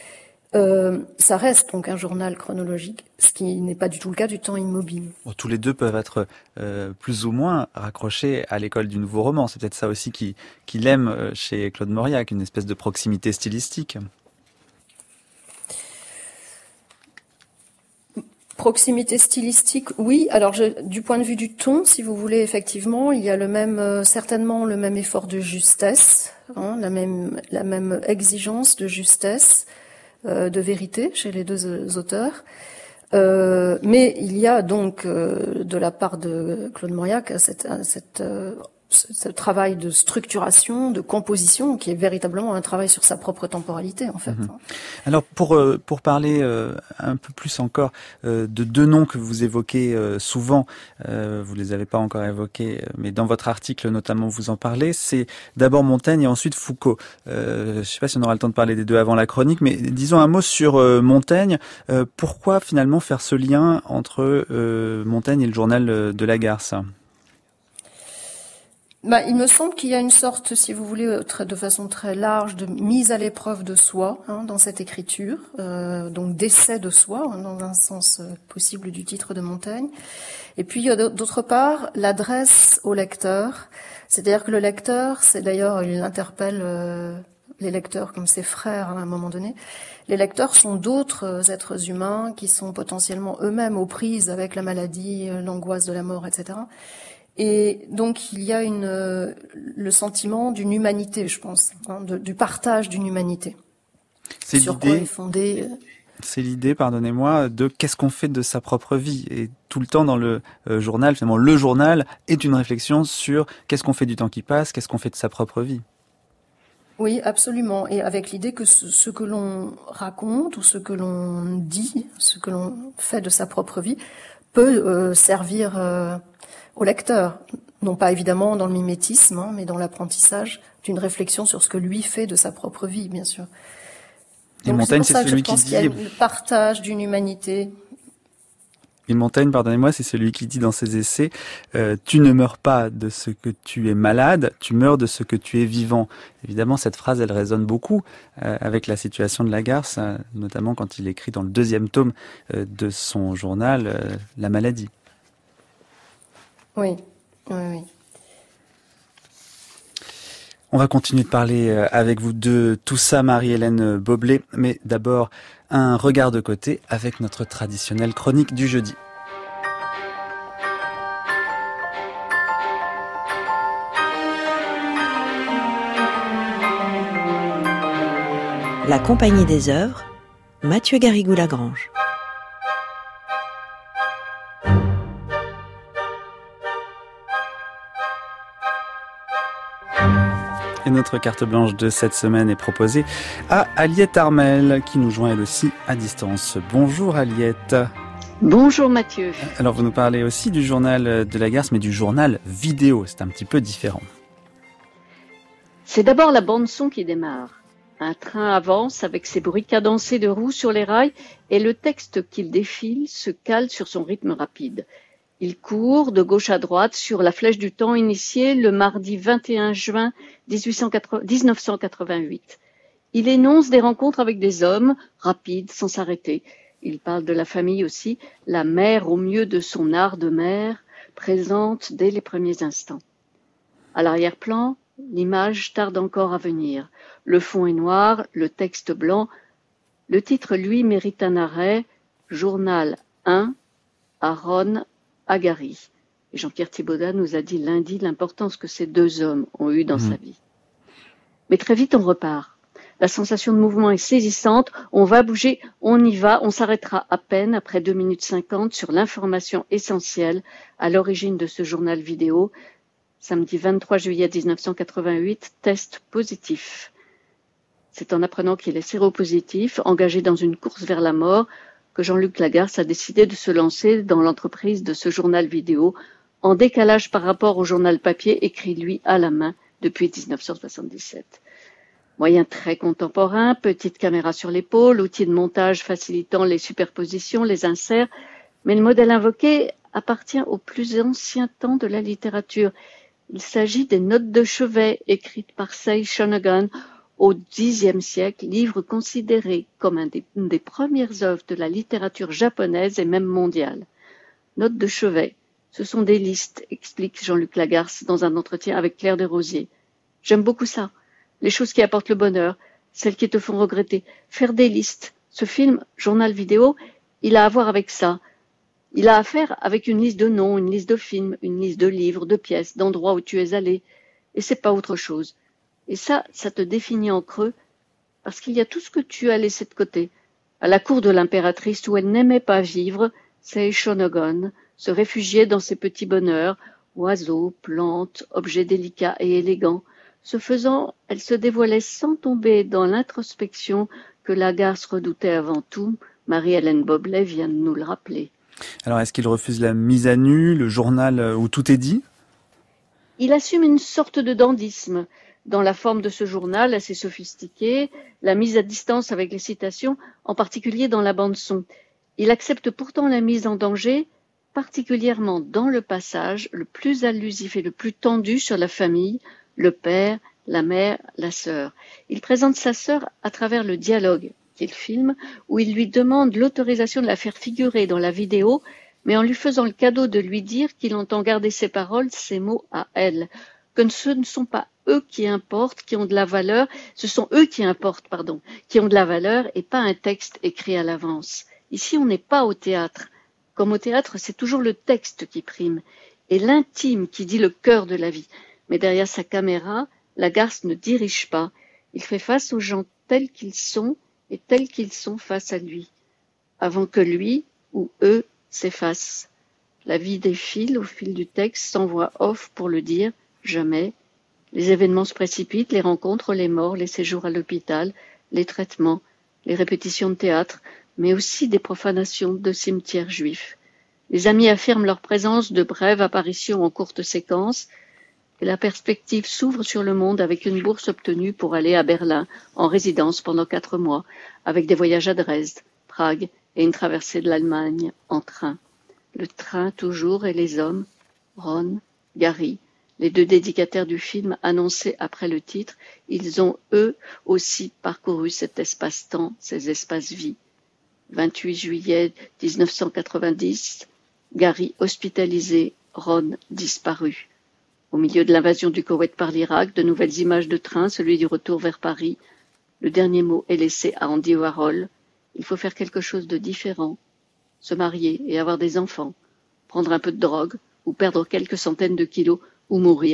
Euh, ça reste donc un journal chronologique, ce qui n'est pas du tout le cas du Temps immobile. Bon, tous les deux peuvent être euh, plus ou moins raccrochés à l'école du nouveau roman. C'est peut-être ça aussi qui, qu'il aime chez Claude Mauriac, une espèce de proximité stylistique. Proximité stylistique, oui. Alors, je, du point de vue du ton, si vous voulez, effectivement, il y a le même, euh, certainement le même effort de justesse, hein, la même, la même exigence de justesse. Euh, de vérité chez les deux auteurs. Euh, mais il y a donc, euh, de la part de Claude Mauriac, cette, cette, euh, ce travail de structuration, de composition, qui est véritablement un travail sur sa propre temporalité, en fait. Mmh. Alors, pour euh, pour parler euh, un peu plus encore euh, de deux noms que vous évoquez euh, souvent, euh, vous les avez pas encore évoqués, mais dans votre article notamment vous en parlez, c'est d'abord Montaigne et ensuite Foucault. Euh, je sais pas si on aura le temps de parler des deux avant la chronique, mais disons un mot sur euh, Montaigne. Euh, pourquoi finalement faire ce lien entre euh, Montaigne et le journal de Lagarce ? Bah, il me semble qu'il y a une sorte, si vous voulez, de façon très large, de mise à l'épreuve de soi hein, dans cette écriture, euh, donc d'essai de soi, hein, dans un sens possible du titre de Montaigne. Et puis, d'autre part, l'adresse au lecteur, c'est-à-dire que le lecteur, c'est d'ailleurs, il interpelle euh, les lecteurs comme ses frères hein, à un moment donné. Les lecteurs sont d'autres êtres humains qui sont potentiellement eux-mêmes aux prises avec la maladie, l'angoisse de la mort, et cetera. Et donc il y a une, euh, le sentiment d'une humanité, je pense, hein, de, du partage d'une humanité. C'est sur l'idée, quoi est fondée. Euh... C'est l'idée, pardonnez-moi, de qu'est-ce qu'on fait de sa propre vie. Et tout le temps dans le euh, journal, finalement, le journal est une réflexion sur qu'est-ce qu'on fait du temps qui passe, qu'est-ce qu'on fait de sa propre vie. Oui, absolument. Et avec l'idée que ce, ce que l'on raconte ou ce que l'on dit, ce que l'on fait de sa propre vie, peut euh, servir euh, au lecteur. Non pas évidemment dans le mimétisme, hein, mais dans l'apprentissage d'une réflexion sur ce que lui fait de sa propre vie, bien sûr. Et Donc, Montaigne, c'est, c'est c'est celui qui dit... qu'il y a le partage d'une humanité. Et Montaigne, pardonnez-moi, c'est celui qui dit dans ses essais euh, « Tu ne meurs pas de ce que tu es malade, tu meurs de ce que tu es vivant ». Évidemment, cette phrase, elle résonne beaucoup euh, avec la situation de Lagarce, euh, notamment quand il écrit dans le deuxième tome euh, de son journal euh, « La maladie ». Oui, oui, oui. On va continuer de parler avec vous de tout ça, Marie-Hélène Boblet, mais d'abord un regard de côté avec notre traditionnelle chronique du jeudi. La Compagnie des œuvres, Mathieu Garrigou-Lagrange. Et notre carte blanche de cette semaine est proposée à Aliette Armel, qui nous joint elle aussi à distance. Bonjour Aliette. Bonjour Mathieu. Alors vous nous parlez aussi du journal de la Garce, mais du journal vidéo, c'est un petit peu différent. C'est d'abord la bande-son qui démarre. Un train avance avec ses bruits cadencés de roues sur les rails et le texte qu'il défile se cale sur son rythme rapide. Il court de gauche à droite sur la flèche du temps initiée le mardi vingt et un juin dix-neuf cent quatre-vingt-huit. Il énonce des rencontres avec des hommes, rapides, sans s'arrêter. Il parle de la famille aussi, la mère au mieux de son art de mère, présente dès les premiers instants. À l'arrière-plan, l'image tarde encore à venir. Le fond est noir, le texte blanc. Le titre, lui, mérite un arrêt. Journal un, Aaron Agari. Et Jean-Pierre Thibaudat nous a dit lundi l'importance que ces deux hommes ont eue dans mmh. sa vie. Mais très vite, on repart. La sensation de mouvement est saisissante. On va bouger, on y va. On s'arrêtera à peine, après deux minutes cinquante, sur l'information essentielle à l'origine de ce journal vidéo. Samedi vingt-trois juillet dix-neuf cent quatre-vingt-huit, test positif. C'est en apprenant qu'il est séropositif, engagé dans une course vers la mort, que Jean-Luc Lagarce a décidé de se lancer dans l'entreprise de ce journal vidéo, en décalage par rapport au journal papier écrit lui à la main depuis dix-neuf cent soixante-dix-sept. Moyen très contemporain, petite caméra sur l'épaule, outil de montage facilitant les superpositions, les inserts, mais le modèle invoqué appartient au plus ancien temps de la littérature. Il s'agit des notes de chevet écrites par Sei Shonagon au dixième siècle, livre considéré comme un des, une des premières œuvres de la littérature japonaise et même mondiale. Notes de chevet, ce sont des listes, explique Jean-Luc Lagarce dans un entretien avec Claire Desrosiers. J'aime beaucoup ça, les choses qui apportent le bonheur, celles qui te font regretter. Faire des listes. Ce film, journal vidéo, il a à voir avec ça. Il a à faire avec une liste de noms, une liste de films, une liste de livres, de pièces, d'endroits où tu es allé. Et c'est pas autre chose. Et ça, ça te définit en creux, parce qu'il y a tout ce que tu as laissé de côté. À la cour de l'impératrice où elle n'aimait pas vivre, Sei Shonagon se réfugiait dans ses petits bonheurs, oiseaux, plantes, objets délicats et élégants. Ce faisant, elle se dévoilait sans tomber dans l'introspection que Lagarce redoutait avant tout. Marie-Hélène Boblet vient de nous le rappeler. Alors, est-ce qu'il refuse la mise à nu, le journal où tout est dit ? Il assume une sorte de dandysme dans la forme de ce journal assez sophistiqué, la mise à distance avec les citations, en particulier dans la bande-son. Il accepte pourtant la mise en danger, particulièrement dans le passage le plus allusif et le plus tendu sur la famille, le père, la mère, la sœur. Il présente sa sœur à travers le dialogue qu'il filme, où il lui demande l'autorisation de la faire figurer dans la vidéo, mais en lui faisant le cadeau de lui dire qu'il entend garder ses paroles, ses mots à elle, que ce ne sont pas eux qui importent, qui ont de la valeur, ce sont eux qui importent, pardon, qui ont de la valeur et pas un texte écrit à l'avance. Ici, on n'est pas au théâtre. Comme au théâtre, c'est toujours le texte qui prime, et l'intime qui dit le cœur de la vie. Mais derrière sa caméra, Lagarce ne dirige pas. Il fait face aux gens tels qu'ils sont et tels qu'ils sont face à lui, avant que lui ou eux s'effacent. La vie défile au fil du texte, sans voix off pour le dire, jamais. Les événements se précipitent, les rencontres, les morts, les séjours à l'hôpital, les traitements, les répétitions de théâtre, mais aussi des profanations de cimetières juifs. Les amis affirment leur présence, de brèves apparitions en courtes séquences, et la perspective s'ouvre sur le monde avec une bourse obtenue pour aller à Berlin, en résidence pendant quatre mois, avec des voyages à Dresde, Prague et une traversée de l'Allemagne en train. Le train toujours et les hommes, Ron, Gary, les deux dédicataires du film annoncés après le titre, ils ont eux aussi parcouru cet espace-temps, ces espaces-vie. vingt-huit juillet dix-neuf cent quatre-vingt-dix, Gary hospitalisé, Ron disparu. Au milieu de l'invasion du Koweït par l'Irak, de nouvelles images de train, celui du retour vers Paris. Le dernier mot est laissé à Andy Warhol. Il faut faire quelque chose de différent. Se marier et avoir des enfants. Prendre un peu de drogue, ou perdre quelques centaines de kilos, ou mourir.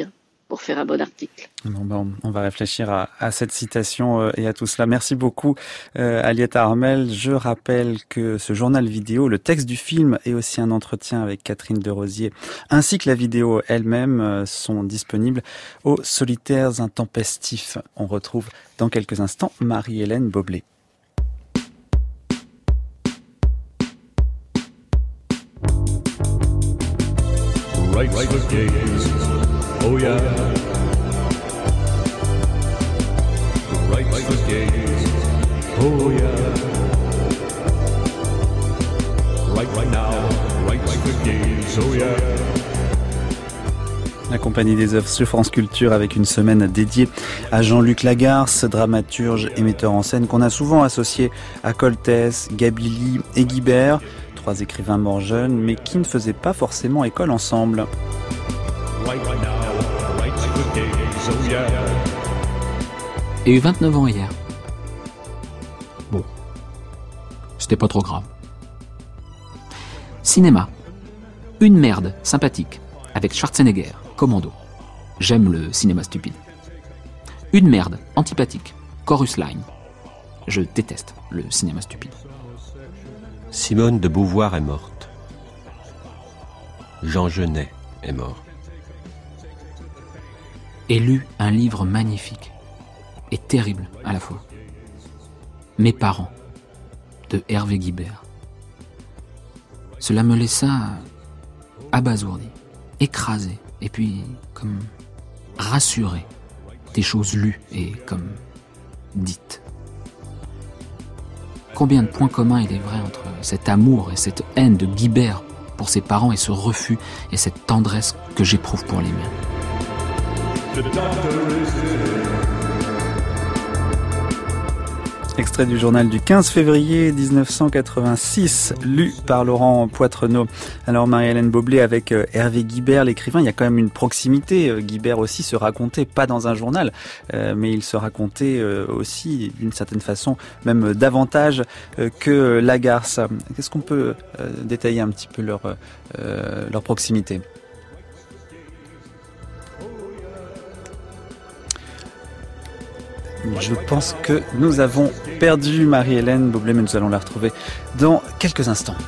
pour faire un bon article. Bon, ben, on va réfléchir à, à cette citation euh, et à tout cela. Merci beaucoup, euh, Aliette Armel. Je rappelle que ce journal vidéo, le texte du film et aussi un entretien avec Catherine Derosier, ainsi que la vidéo elle-même, euh, sont disponibles aux Solitaires Intempestifs. On retrouve dans quelques instants Marie-Hélène Boblet. Right, right foot gaze, oh yeah. Right, right foot gaze, oh yeah. Right, right now, right, right foot gaze, oh yeah. La Compagnie des œuvres sur France Culture avec une semaine dédiée à Jean-Luc Lagarce, dramaturge et metteur en scène qu'on a souvent associé à Coltès, Gabilly et Guibert. Trois écrivains morts jeunes, mais qui ne faisaient pas forcément école ensemble. Et eu vingt-neuf ans hier. Bon, c'était pas trop grave. Cinéma. Une merde sympathique, avec Schwarzenegger, Commando. J'aime le cinéma stupide. Une merde antipathique, Chorus Line. Je déteste le cinéma stupide. Simone de Beauvoir est morte. Jean Genet est mort. Et lu un livre magnifique et terrible à la fois. Mes parents, de Hervé Guibert. Cela me laissa abasourdi, écrasé, et puis comme rassuré des choses lues et comme dites. Combien de points communs il est vrai entre cet amour et cette haine de Guibert pour ses parents et ce refus et cette tendresse que j'éprouve pour les miens. Extrait du journal du quinze février dix-neuf cent quatre-vingt-six, lu par Laurent Poitrenaud. Alors Marie-Hélène Boblet avec Hervé Guibert, l'écrivain, il y a quand même une proximité. Guibert aussi se racontait, pas dans un journal, euh, mais il se racontait euh, aussi d'une certaine façon, même davantage euh, que Lagarce. Qu'est-ce qu'on peut euh, détailler un petit peu leur, euh, leur proximité ? Je pense que nous avons perdu Marie-Hélène Boblet, mais nous allons la retrouver dans quelques instants.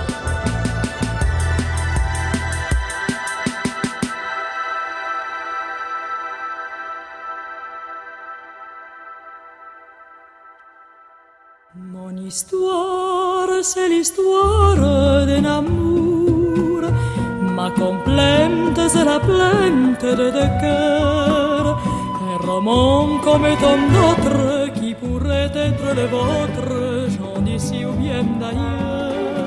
Mon histoire, c'est l'histoire d'un amour. Ma complainte, c'est la plainte de deux cœurs. Roman comme tant d'autres qui pourraient être les vôtres, gens d'ici ou bien d'ailleurs.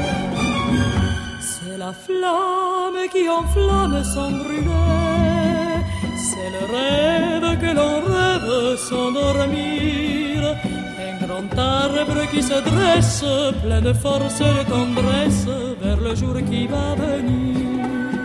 C'est la flamme qui enflamme sans brûler, c'est le rêve que l'on rêve sans dormir. Un grand arbre qui se dresse, plein de force et de tendresse, vers le jour qui va venir.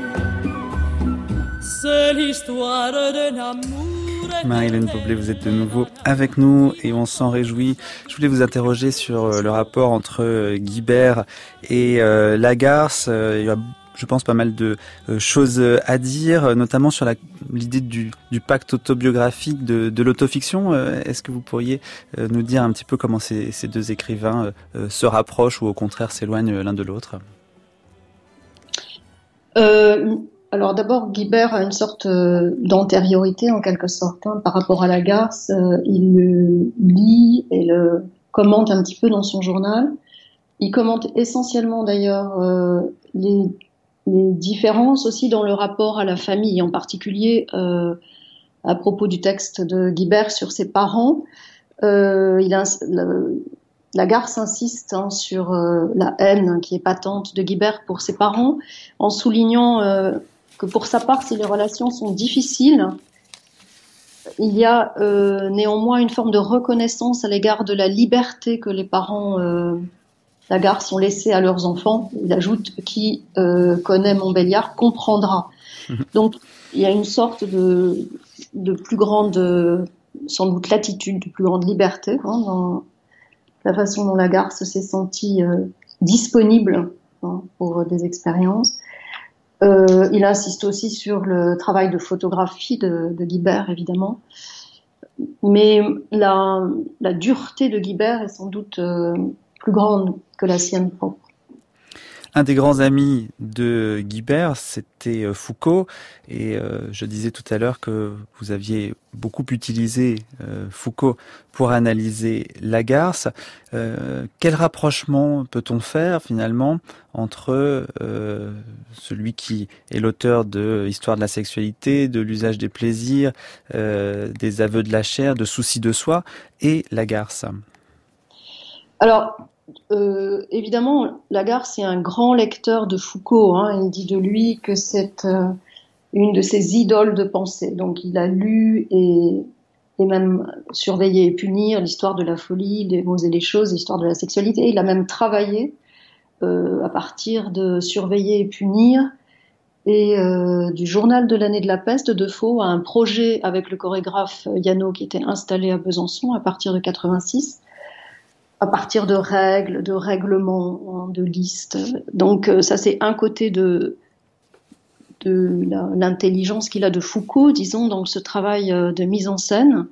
C'est l'histoire d'un amour. Marie-Hélène Boblet, vous êtes de nouveau avec nous et on s'en réjouit. Je voulais vous interroger sur le rapport entre Guibert et euh, Lagarce. Il y a, je pense, pas mal de euh, choses à dire, notamment sur la, l'idée du, du pacte autobiographique de, de l'autofiction. Euh, est-ce que vous pourriez euh, nous dire un petit peu comment ces, ces deux écrivains euh, se rapprochent ou au contraire s'éloignent l'un de l'autre ? euh... Alors d'abord, Guibert a une sorte euh, d'antériorité en quelque sorte hein, par rapport à Lagarce. Euh, il le lit et le commente un petit peu dans son journal. Il commente essentiellement d'ailleurs euh, les, les différences aussi dans le rapport à la famille, en particulier euh, à propos du texte de Guibert sur ses parents. Euh, il a, le, Lagarce insiste hein, sur euh, la haine qui est patente de Guibert pour ses parents, en soulignant euh, que pour sa part, si les relations sont difficiles, il y a euh, néanmoins une forme de reconnaissance à l'égard de la liberté que les parents euh, Lagarce ont laissée à leurs enfants. Il ajoute « qui euh, connaît Montbéliard comprendra ». Donc, il y a une sorte de, de plus grande, sans doute, latitude, de plus grande liberté hein, dans la façon dont Lagarce s'est senti euh, disponible hein, pour des expériences. Euh, il insiste aussi sur le travail de photographie de, de Guibert, évidemment. Mais la, la dureté de Guibert est sans doute euh, plus grande que la sienne propre. Un des grands amis de Guibert, c'était Foucault. Et euh, je disais tout à l'heure que vous aviez beaucoup utilisé euh, Foucault pour analyser Lagarce. Euh, quel rapprochement peut-on faire finalement entre euh, celui qui est l'auteur de Histoire de la sexualité, de l'usage des plaisirs, euh, des aveux de la chair, de Soucis de soi et Lagarce? Alors, Euh, évidemment, Lagarce est un grand lecteur de Foucault. Hein. Il dit de lui que c'est euh, une de ses idoles de pensée. Donc, il a lu et, et même surveillé et punir l'histoire de la folie, des mots et des choses, l'histoire de la sexualité. Il a même travaillé euh, à partir de surveiller et punir et euh, du journal de l'année de la peste de Faux à un projet avec le chorégraphe Yano qui était installé à Besançon à partir de quatre-vingt-six. À partir de règles, de règlements, de listes. Donc euh, ça c'est un côté de, de la, l'intelligence qu'il a de Foucault, disons, dans ce travail euh, de mise en scène.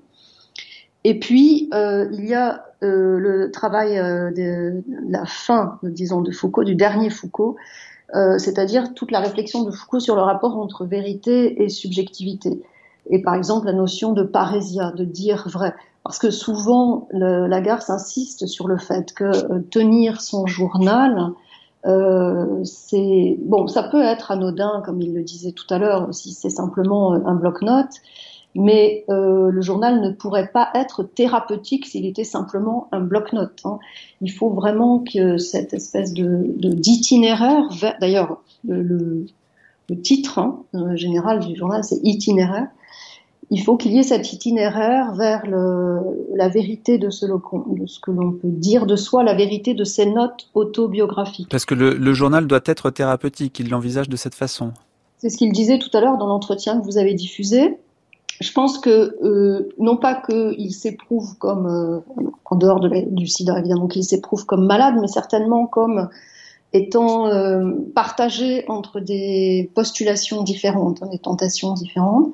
Et puis euh, il y a euh, le travail euh, de la fin, disons, de Foucault, du dernier Foucault, euh, c'est-à-dire toute la réflexion de Foucault sur le rapport entre vérité et subjectivité. Et par exemple la notion de parésia, de dire vrai. Parce que souvent, le, Lagarce insiste sur le fait que euh, tenir son journal, euh, c'est bon, ça peut être anodin, comme il le disait tout à l'heure, si c'est simplement un bloc-notes, mais euh, le journal ne pourrait pas être thérapeutique s'il était simplement un bloc-notes. Hein. Il faut vraiment que cette espèce de, de d'itinéraire, d'ailleurs, le, le, le titre hein, général du journal, c'est itinéraire. Il faut qu'il y ait cet itinéraire vers le, la vérité de ce, de ce que l'on peut dire de soi, la vérité de ses notes autobiographiques. Parce que le, le journal doit être thérapeutique, il l'envisage de cette façon. C'est ce qu'il disait tout à l'heure dans l'entretien que vous avez diffusé. Je pense que, euh, non pas qu'il s'éprouve comme, euh, en dehors de la, du sida évidemment, qu'il s'éprouve comme malade, mais certainement comme étant euh, partagé entre des postulations différentes, hein, des tentations différentes.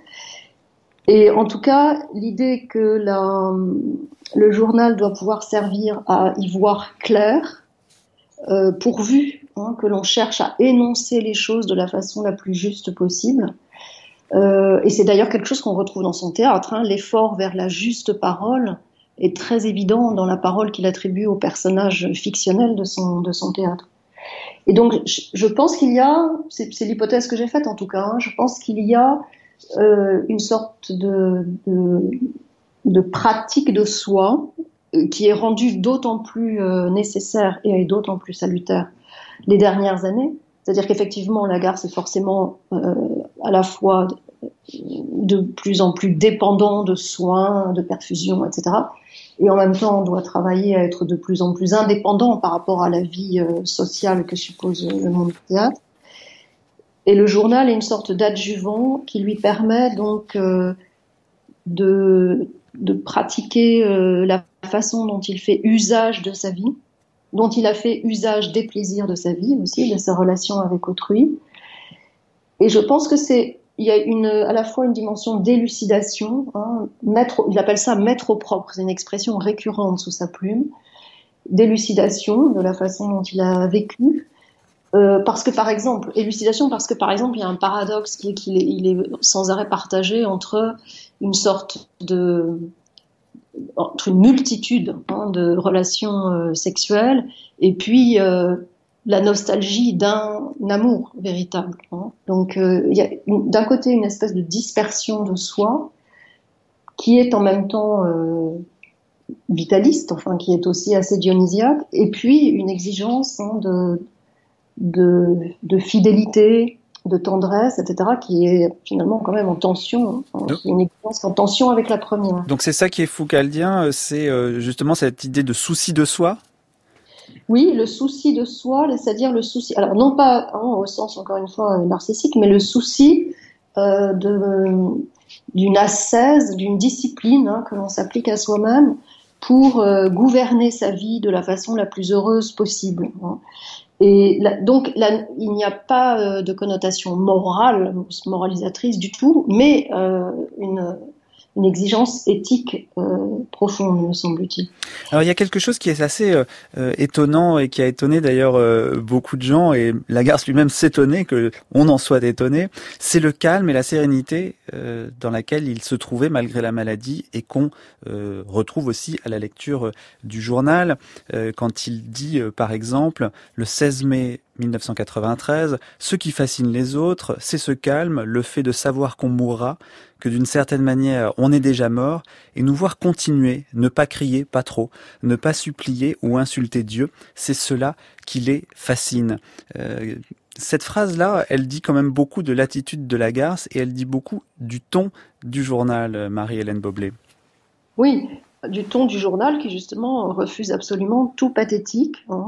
Et en tout cas, l'idée que la, le journal doit pouvoir servir à y voir clair, euh, pourvu hein, que l'on cherche à énoncer les choses de la façon la plus juste possible. Euh, et c'est d'ailleurs quelque chose qu'on retrouve dans son théâtre. Hein, l'effort vers la juste parole est très évident dans la parole qu'il attribue aux personnages fictionnels de son, de son théâtre. Et donc, je, je pense qu'il y a, c'est, c'est l'hypothèse que j'ai faite en tout cas, hein, je pense qu'il y a Euh, une sorte de, de, de pratique de soi euh, qui est rendue d'autant plus euh, nécessaire et d'autant plus salutaire les dernières années. C'est-à-dire qu'effectivement, Lagarce est forcément euh, à la fois de, de plus en plus dépendant de soins, de perfusion, et cetera. Et en même temps, on doit travailler à être de plus en plus indépendant par rapport à la vie euh, sociale que suppose le monde du théâtre. Et le journal est une sorte d'adjuvant qui lui permet donc euh, de, de pratiquer euh, la façon dont il fait usage de sa vie, dont il a fait usage des plaisirs de sa vie aussi, de sa relation avec autrui. Et je pense que c'est, il y a une, à la fois une dimension d'élucidation, hein, mettre, il appelle ça mettre au propre, c'est une expression récurrente sous sa plume, d'élucidation de la façon dont il a vécu. Euh, parce que par exemple, élucidation, parce que par exemple, il y a un paradoxe qui est qu'il est, il est sans arrêt partagé entre une sorte de, entre une multitude hein, de relations euh, sexuelles et puis euh, la nostalgie d'un amour véritable. Hein. Donc, euh, il y a une, d'un côté une espèce de dispersion de soi qui est en même temps euh, vitaliste, enfin qui est aussi assez dionysiaque, et puis une exigence hein, de De, de fidélité, de tendresse, et cetera, qui est finalement quand même en tension, hein, qui est une exigence en tension avec la première. Donc c'est ça qui est foucaldien, c'est euh, justement cette idée de souci de soi. Oui, le souci de soi, c'est-à-dire le souci, alors non pas hein, au sens encore une fois narcissique, mais le souci euh, de, d'une ascèse, d'une discipline hein, que l'on s'applique à soi-même, pour euh, gouverner sa vie de la façon la plus heureuse possible. Hein. Et là, donc, là, il n'y a pas euh, de connotation morale, moralisatrice du tout, mais euh, une, une exigence éthique euh, profonde, me semble-t-il. Alors, il y a quelque chose qui est assez euh, étonnant et qui a étonné d'ailleurs euh, beaucoup de gens, et Lagarce lui-même s'étonnait que on en soit étonné. C'est le calme et la sérénité euh, dans laquelle il se trouvait malgré la maladie, et qu'on euh, retrouve aussi à la lecture euh, du journal, euh, quand il dit, euh, par exemple, le seize mai mille neuf cent quatre-vingt-treize, « Ce qui fascine les autres, c'est ce calme, le fait de savoir qu'on mourra, que d'une certaine manière on est déjà mort, et nous voir continuer, ne pas crier, pas trop, ne pas supplier ou insulter Dieu, c'est cela qui les fascine. Euh, » Cette phrase-là, elle dit quand même beaucoup de l'attitude de Lagarce, et elle dit beaucoup du ton du journal, Marie-Hélène Boblet. Oui, du ton du journal qui justement refuse absolument tout pathétique, hein.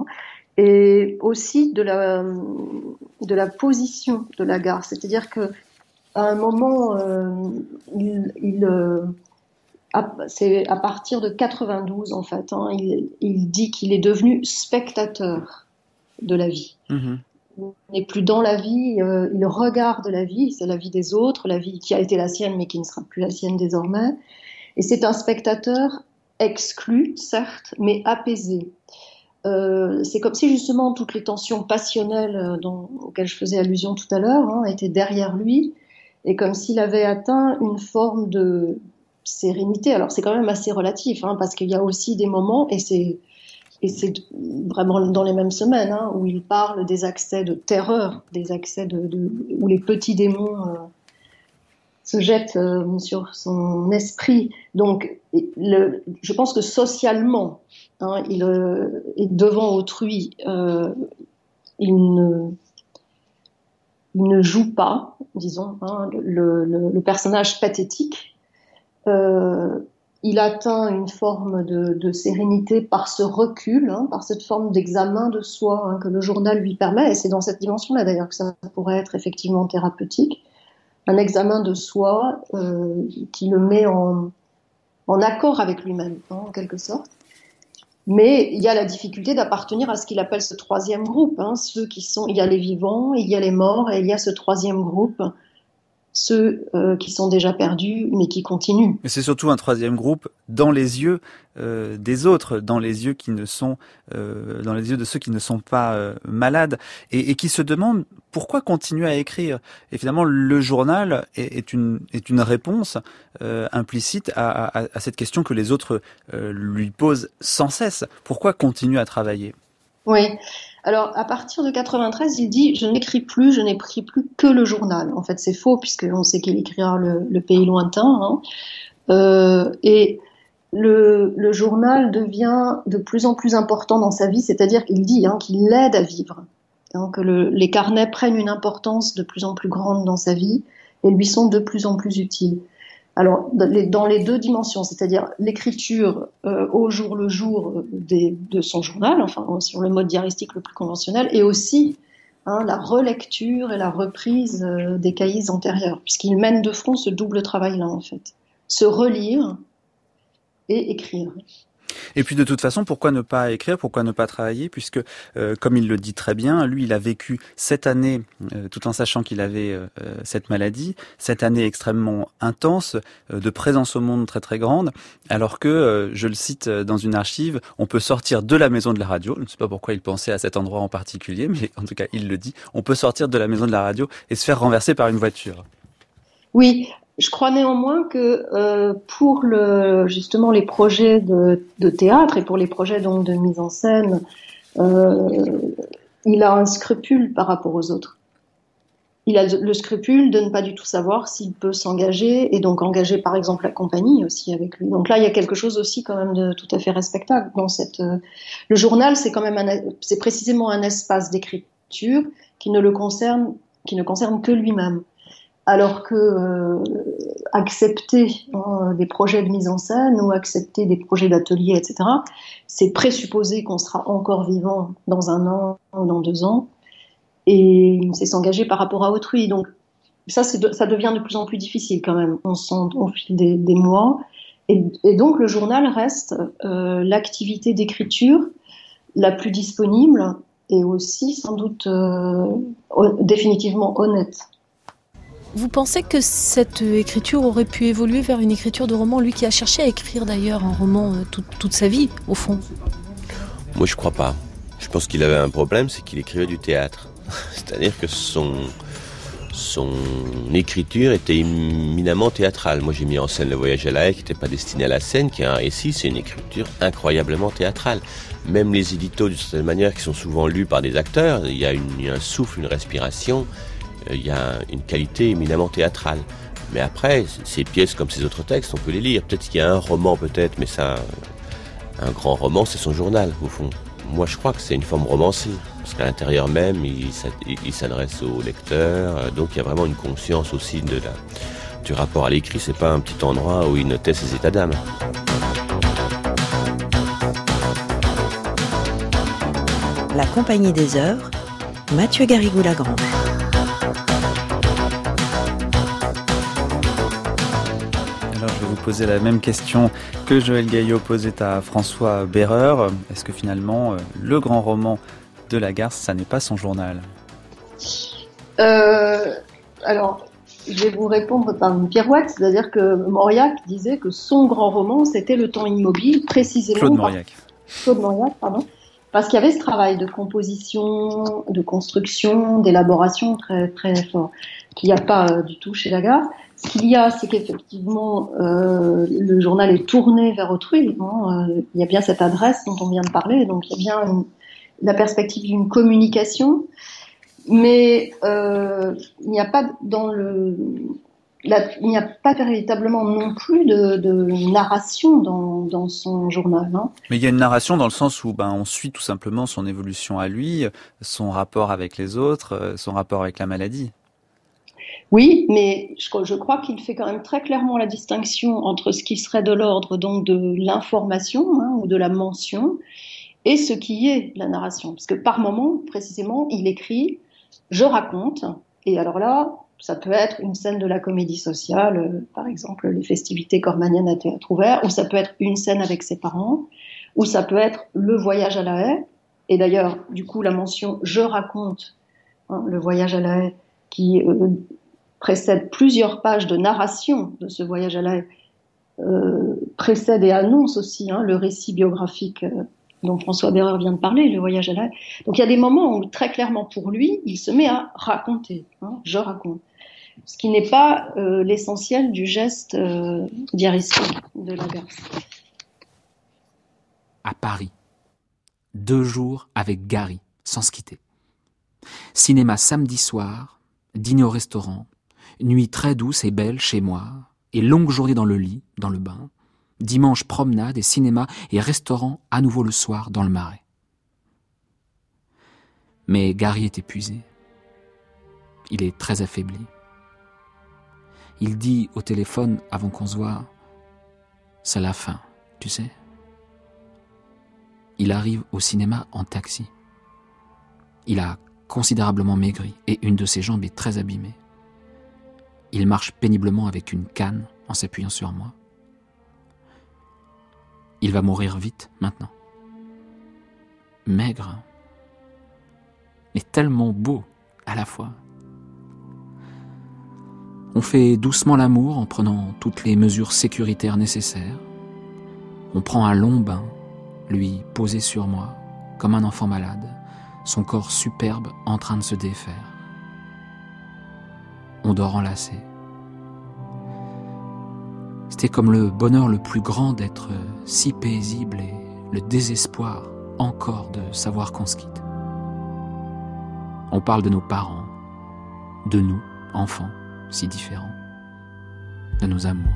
Et aussi de la, de la position de Lagarce. C'est-à-dire que à un moment, euh, il, il, euh, à, c'est à partir de quatre-vingt-douze, en fait, hein, il, il dit qu'il est devenu spectateur de la vie. Mmh. Il n'est plus dans la vie, euh, il regarde la vie, c'est la vie des autres, la vie qui a été la sienne, mais qui ne sera plus la sienne désormais. Et c'est un spectateur exclu, certes, mais apaisé. Euh, c'est comme si justement toutes les tensions passionnelles dont, auxquelles je faisais allusion tout à l'heure hein, étaient derrière lui, et comme s'il avait atteint une forme de sérénité. Alors c'est quand même assez relatif, hein, parce qu'il y a aussi des moments, et c'est, et c'est vraiment dans les mêmes semaines, hein, où il parle des accès de terreur, des accès de, de où les petits démons euh, se jettent euh, sur son esprit. Donc le, je pense que socialement, Hein, il euh, est devant autrui, euh, il, ne, il ne joue pas, disons, hein, le, le, le personnage pathétique. Euh, il atteint une forme de, de sérénité par ce recul, hein, par cette forme d'examen de soi hein, que le journal lui permet, et c'est dans cette dimension-là d'ailleurs que ça pourrait être effectivement thérapeutique, un examen de soi euh, qui le met en, en accord avec lui-même, hein, en quelque sorte. Mais il y a la difficulté d'appartenir à ce qu'il appelle ce troisième groupe, hein, ceux qui sont, il y a les vivants, il y a les morts, et il y a ce troisième groupe, ceux euh, qui sont déjà perdus, mais qui continuent. Mais c'est surtout un troisième groupe dans les yeux euh, des autres, dans les yeux qui ne sont, euh, dans les yeux de ceux qui ne sont pas euh, malades, et, et qui se demandent pourquoi continuer à écrire. Et finalement, le journal est, est une est une réponse euh, implicite à, à, à cette question que les autres euh, lui posent sans cesse. Pourquoi continuer à travailler ? Oui. Alors, à partir de quatre-vingt-treize, il dit « Je n'écris plus, je n'écris plus que le journal ». En fait, c'est faux, puisqu'on sait qu'il écrira le, le pays lointain. Hein. Euh, et le, le journal devient de plus en plus important dans sa vie, c'est-à-dire qu'il dit hein, qu'il l'aide à vivre. Hein, que le, les carnets prennent une importance de plus en plus grande dans sa vie et lui sont de plus en plus utiles. Alors, dans les deux dimensions, c'est-à-dire l'écriture euh, au jour le jour des, de son journal, enfin sur le mode diaristique le plus conventionnel, et aussi hein, la relecture et la reprise euh, des cahiers antérieurs, puisqu'il mène de front ce double travail-là, en fait. Se relire et écrire. Et puis de toute façon, pourquoi ne pas écrire, pourquoi ne pas travailler, puisque euh, comme il le dit très bien, lui il a vécu cette année, euh, tout en sachant qu'il avait euh, cette maladie, cette année extrêmement intense, euh, de présence au monde très très grande, alors que, euh, je le cite dans une archive, on peut sortir de la maison de la radio, je ne sais pas pourquoi il pensait à cet endroit en particulier, mais en tout cas il le dit, on peut sortir de la maison de la radio et se faire renverser par une voiture. Oui. Je crois néanmoins que euh, pour le, justement les projets de, de théâtre et pour les projets donc de mise en scène, euh, il a un scrupule par rapport aux autres. Il a le scrupule de ne pas du tout savoir s'il peut s'engager et donc engager par exemple la compagnie aussi avec lui. Donc là, il y a quelque chose aussi quand même de tout à fait respectable dans cette. Euh, le journal, c'est quand même un, c'est précisément un espace d'écriture qui ne le concerne, qui ne concerne que lui-même. Alors que euh, accepter hein, des projets de mise en scène ou accepter des projets d'atelier, et cetera, c'est présupposer qu'on sera encore vivant dans un an ou dans deux ans, et c'est s'engager par rapport à autrui. Donc ça, c'est de, ça devient de plus en plus difficile quand même. On sent au fil des, des mois, Et, et donc le journal reste euh, l'activité d'écriture la plus disponible et aussi sans doute euh, définitivement honnête. Vous pensez que cette écriture aurait pu évoluer vers une écriture de roman, lui qui a cherché à écrire d'ailleurs un roman euh, toute, toute sa vie, au fond? Moi, je crois pas. Je pense qu'il avait un problème, c'est qu'il écrivait du théâtre. C'est-à-dire que son, son écriture était éminemment théâtrale. Moi, j'ai mis en scène Le Voyage à La Haye, qui n'était pas destiné à la scène, qui est un récit, c'est une écriture incroyablement théâtrale. Même les éditos, d'une certaine manière, qui sont souvent lus par des acteurs, il y a, une, il y a un souffle, une respiration, il y a une qualité éminemment théâtrale. Mais après, ces pièces comme ces autres textes, on peut les lire. Peut-être qu'il y a un roman, peut-être, mais ça, un grand roman, c'est son journal, au fond. Moi, je crois que c'est une forme romancée, parce qu'à l'intérieur même, il, il s'adresse au lecteur, donc il y a vraiment une conscience aussi de la, du rapport à l'écrit. C'est pas un petit endroit où il notait ses états d'âme. La Compagnie des Heures, Mathieu Garrigou-Lagrange. Alors je vais vous poser la même question que Joël Gaillot posait à François Béreur. Est-ce que finalement, le grand roman de Lagarce, ça n'est pas son journal ? euh, Alors, je vais vous répondre par une pirouette, c'est-à-dire que Mauriac disait que son grand roman, c'était Le Temps immobile, précisément... Claude Mauriac. Par... Claude Mauriac, pardon. Parce qu'il y avait ce travail de composition, de construction, d'élaboration très très fort, qu'il n'y a pas euh, du tout chez Lagarce. Ce qu'il y a, c'est qu'effectivement, euh, le journal est tourné vers autrui. Hein, euh, il y a bien cette adresse dont on vient de parler, donc il y a bien une, la perspective d'une communication, mais euh, il n'y a pas dans le... La, il n'y a pas véritablement non plus de, de narration dans, dans son journal. Hein. Mais il y a une narration dans le sens où ben, on suit tout simplement son évolution à lui, son rapport avec les autres, son rapport avec la maladie. Oui, mais je, je crois qu'il fait quand même très clairement la distinction entre ce qui serait de l'ordre donc de l'information hein, ou de la mention et ce qui est la narration. Parce que par moment, précisément, il écrit « je raconte » et alors là... Ça peut être une scène de la comédie sociale, euh, par exemple les festivités cormaniennes à théâtre ouvert, ou ça peut être une scène avec ses parents, ou ça peut être le voyage à La Haye. Et d'ailleurs, du coup, la mention « je raconte hein, », le voyage à La Haye, qui euh, précède plusieurs pages de narration de ce voyage à La Haye, euh, précède et annonce aussi hein, le récit biographique euh, dont François Béreur vient de parler, le voyage à La Haye. Donc il y a des moments où, très clairement pour lui, il se met à raconter, hein, je raconte. Ce qui n'est pas euh, l'essentiel du geste euh, diaristique de Lagarce. À Paris, deux jours avec Gary, sans se quitter. Cinéma samedi soir, dîner au restaurant, nuit très douce et belle chez moi, et longue journée dans le lit, dans le bain, dimanche promenade et cinéma et restaurant à nouveau le soir dans le Marais. Mais Gary est épuisé. Il est très affaibli. Il dit au téléphone avant qu'on se voit, c'est la fin, tu sais. Il arrive au cinéma en taxi. Il a considérablement maigri et une de ses jambes est très abîmée. Il marche péniblement avec une canne en s'appuyant sur moi. Il va mourir vite maintenant. Maigre, mais tellement beau à la fois. On fait doucement l'amour en prenant toutes les mesures sécuritaires nécessaires. On prend un long bain, lui posé sur moi, comme un enfant malade, son corps superbe en train de se défaire. On dort enlacés. C'était comme le bonheur le plus grand d'être si paisible et le désespoir encore de savoir qu'on se quitte. On parle de nos parents, de nous, enfants, si différents, de nos amours.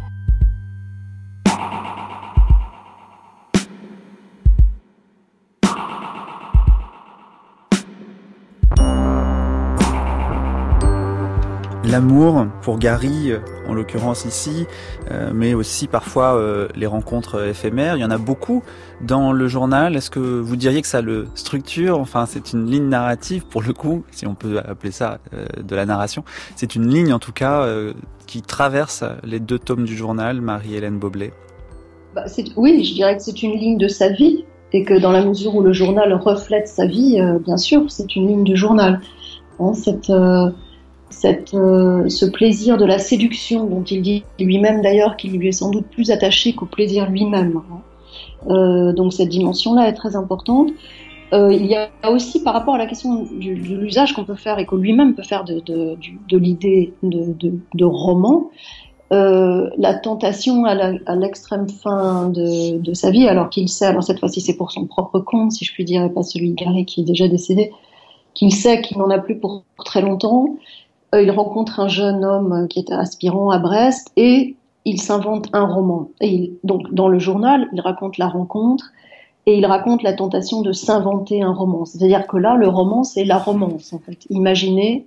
L'amour pour Gary, en l'occurrence ici, euh, mais aussi parfois euh, les rencontres éphémères. Il y en a beaucoup dans le journal. Est-ce que vous diriez que ça le structure ? Enfin, c'est une ligne narrative pour le coup, si on peut appeler ça euh, de la narration. C'est une ligne en tout cas euh, qui traverse les deux tomes du journal, Marie-Hélène Boblet. bah, c'est, oui, je dirais que c'est une ligne de sa vie, et que dans la mesure où le journal reflète sa vie, euh, bien sûr, c'est une ligne du journal. Hein, cette, euh, cette, euh, ce plaisir de la séduction, dont il dit lui-même d'ailleurs qu'il lui est sans doute plus attaché qu'au plaisir lui-même. Hein. Euh, donc cette dimension-là est très importante. Euh, il y a aussi par rapport à la question du, de l'usage qu'on peut faire et que lui-même peut faire de, de, de, de l'idée de, de, de roman, euh, la tentation à, la, à l'extrême fin de, de sa vie, alors qu'il sait, alors cette fois-ci c'est pour son propre compte, si je puis dire, et pas celui de Gary qui est déjà décédé, qu'il sait qu'il n'en a plus pour très longtemps. Euh, il rencontre un jeune homme qui est aspirant à Brest et il s'invente un roman. Et il, donc dans le journal, il raconte la rencontre et il raconte la tentation de s'inventer un roman. C'est-à-dire que là, le roman, c'est la romance en fait. Imaginez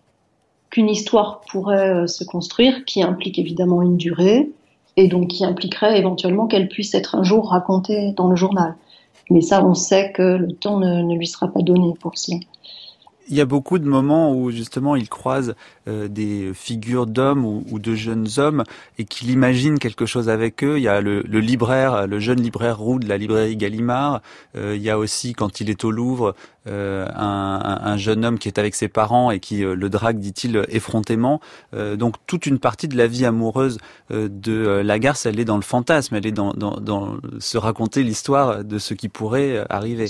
qu'une histoire pourrait se construire, qui implique évidemment une durée, et donc qui impliquerait éventuellement qu'elle puisse être un jour racontée dans le journal. Mais ça, on sait que le temps ne, ne lui sera pas donné pour cela. Il y a beaucoup de moments où justement il croise euh, des figures d'hommes ou, ou de jeunes hommes et qu'il imagine quelque chose avec eux. Il y a le, le libraire, le jeune libraire roux de la librairie Gallimard. Euh, il y a aussi, quand il est au Louvre, euh, un, un, un jeune homme qui est avec ses parents et qui euh, le drague, dit-il, effrontément. Euh, donc toute une partie de la vie amoureuse euh, de euh, Lagarce, elle est dans le fantasme, elle est dans, dans, dans se raconter l'histoire de ce qui pourrait euh, arriver.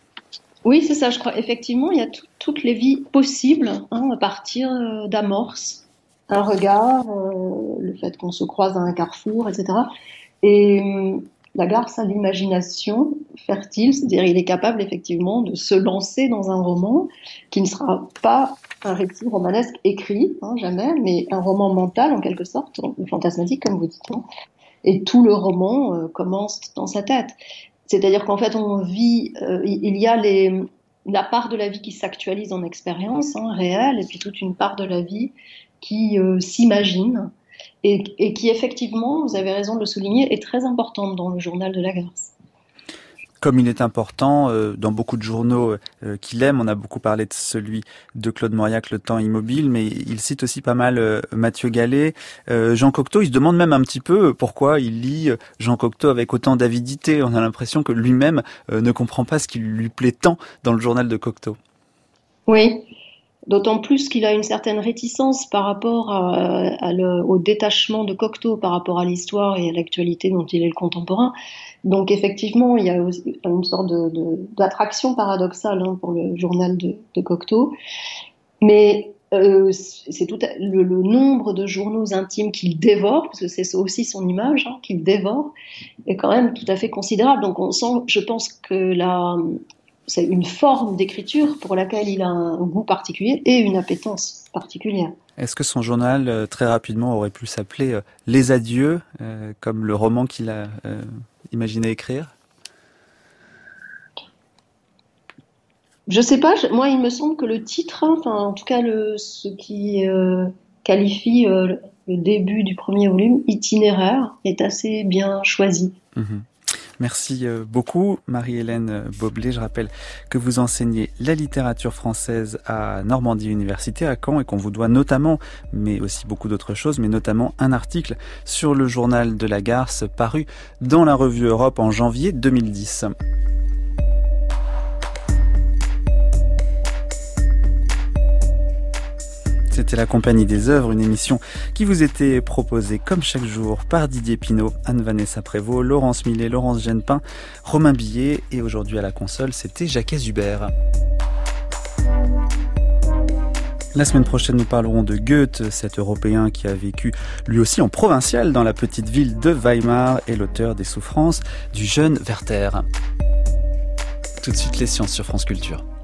Oui, c'est ça, je crois. Effectivement, il y a t- toutes les vies possibles hein, à partir euh, d'amorces, un regard, euh, le fait qu'on se croise à un carrefour, et cetera. Et euh, Lagarce a l'imagination fertile, c'est-à-dire il est capable effectivement de se lancer dans un roman qui ne sera pas un récit romanesque écrit, hein, jamais, mais un roman mental en quelque sorte, ou fantasmatique comme vous dites. Hein. Et tout le roman euh, commence dans sa tête. C'est-à-dire qu'en fait, on vit, euh, il y a les, la part de la vie qui s'actualise en expérience hein, réelle, et puis toute une part de la vie qui euh, s'imagine, et, et qui effectivement, vous avez raison de le souligner, est très importante dans le journal de Lagarce. Comme il est important, euh, dans beaucoup de journaux euh, qu'il aime, on a beaucoup parlé de celui de Claude Mauriac, Le Temps immobile, mais il cite aussi pas mal euh, Mathieu Gallet, euh, Jean Cocteau. Il se demande même un petit peu pourquoi il lit Jean Cocteau avec autant d'avidité. On a l'impression que lui-même euh, ne comprend pas ce qui lui plaît tant dans le journal de Cocteau. Oui, d'autant plus qu'il a une certaine réticence par rapport à, à le, au détachement de Cocteau par rapport à l'histoire et à l'actualité dont il est le contemporain. Donc effectivement, il y a aussi une sorte de, de, d'attraction paradoxale hein, pour le journal de, de Cocteau. Mais euh, c'est tout à, le, le nombre de journaux intimes qu'il dévore, parce que c'est aussi son image hein, qu'il dévore, est quand même tout à fait considérable. Donc on sent, je pense que la, c'est une forme d'écriture pour laquelle il a un goût particulier et une appétence particulière. Est-ce que son journal, euh, très rapidement, aurait pu s'appeler euh, Les Adieux, euh, comme le roman qu'il a euh, imaginé écrire ? Je sais pas, je, moi il me semble que le titre, enfin en tout cas le, ce qui euh, qualifie euh, le début du premier volume, Itinéraire, est assez bien choisi. Mmh. Merci beaucoup Marie-Hélène Boblet. Je rappelle que vous enseignez la littérature française à Normandie Université à Caen et qu'on vous doit notamment, mais aussi beaucoup d'autres choses, mais notamment un article sur le journal de Lagarce paru dans la revue Europe en janvier deux mille dix. C'était la Compagnie des œuvres, une émission qui vous était proposée comme chaque jour par Didier Pinault, Anne-Vanessa Prévost, Laurence Millet, Laurence Genepin, Romain Billet et aujourd'hui à la console, c'était Jacques Hubert. La semaine prochaine, nous parlerons de Goethe, cet Européen qui a vécu lui aussi en provincial dans la petite ville de Weimar et l'auteur des Souffrances du jeune Werther. Tout de suite les sciences sur France Culture.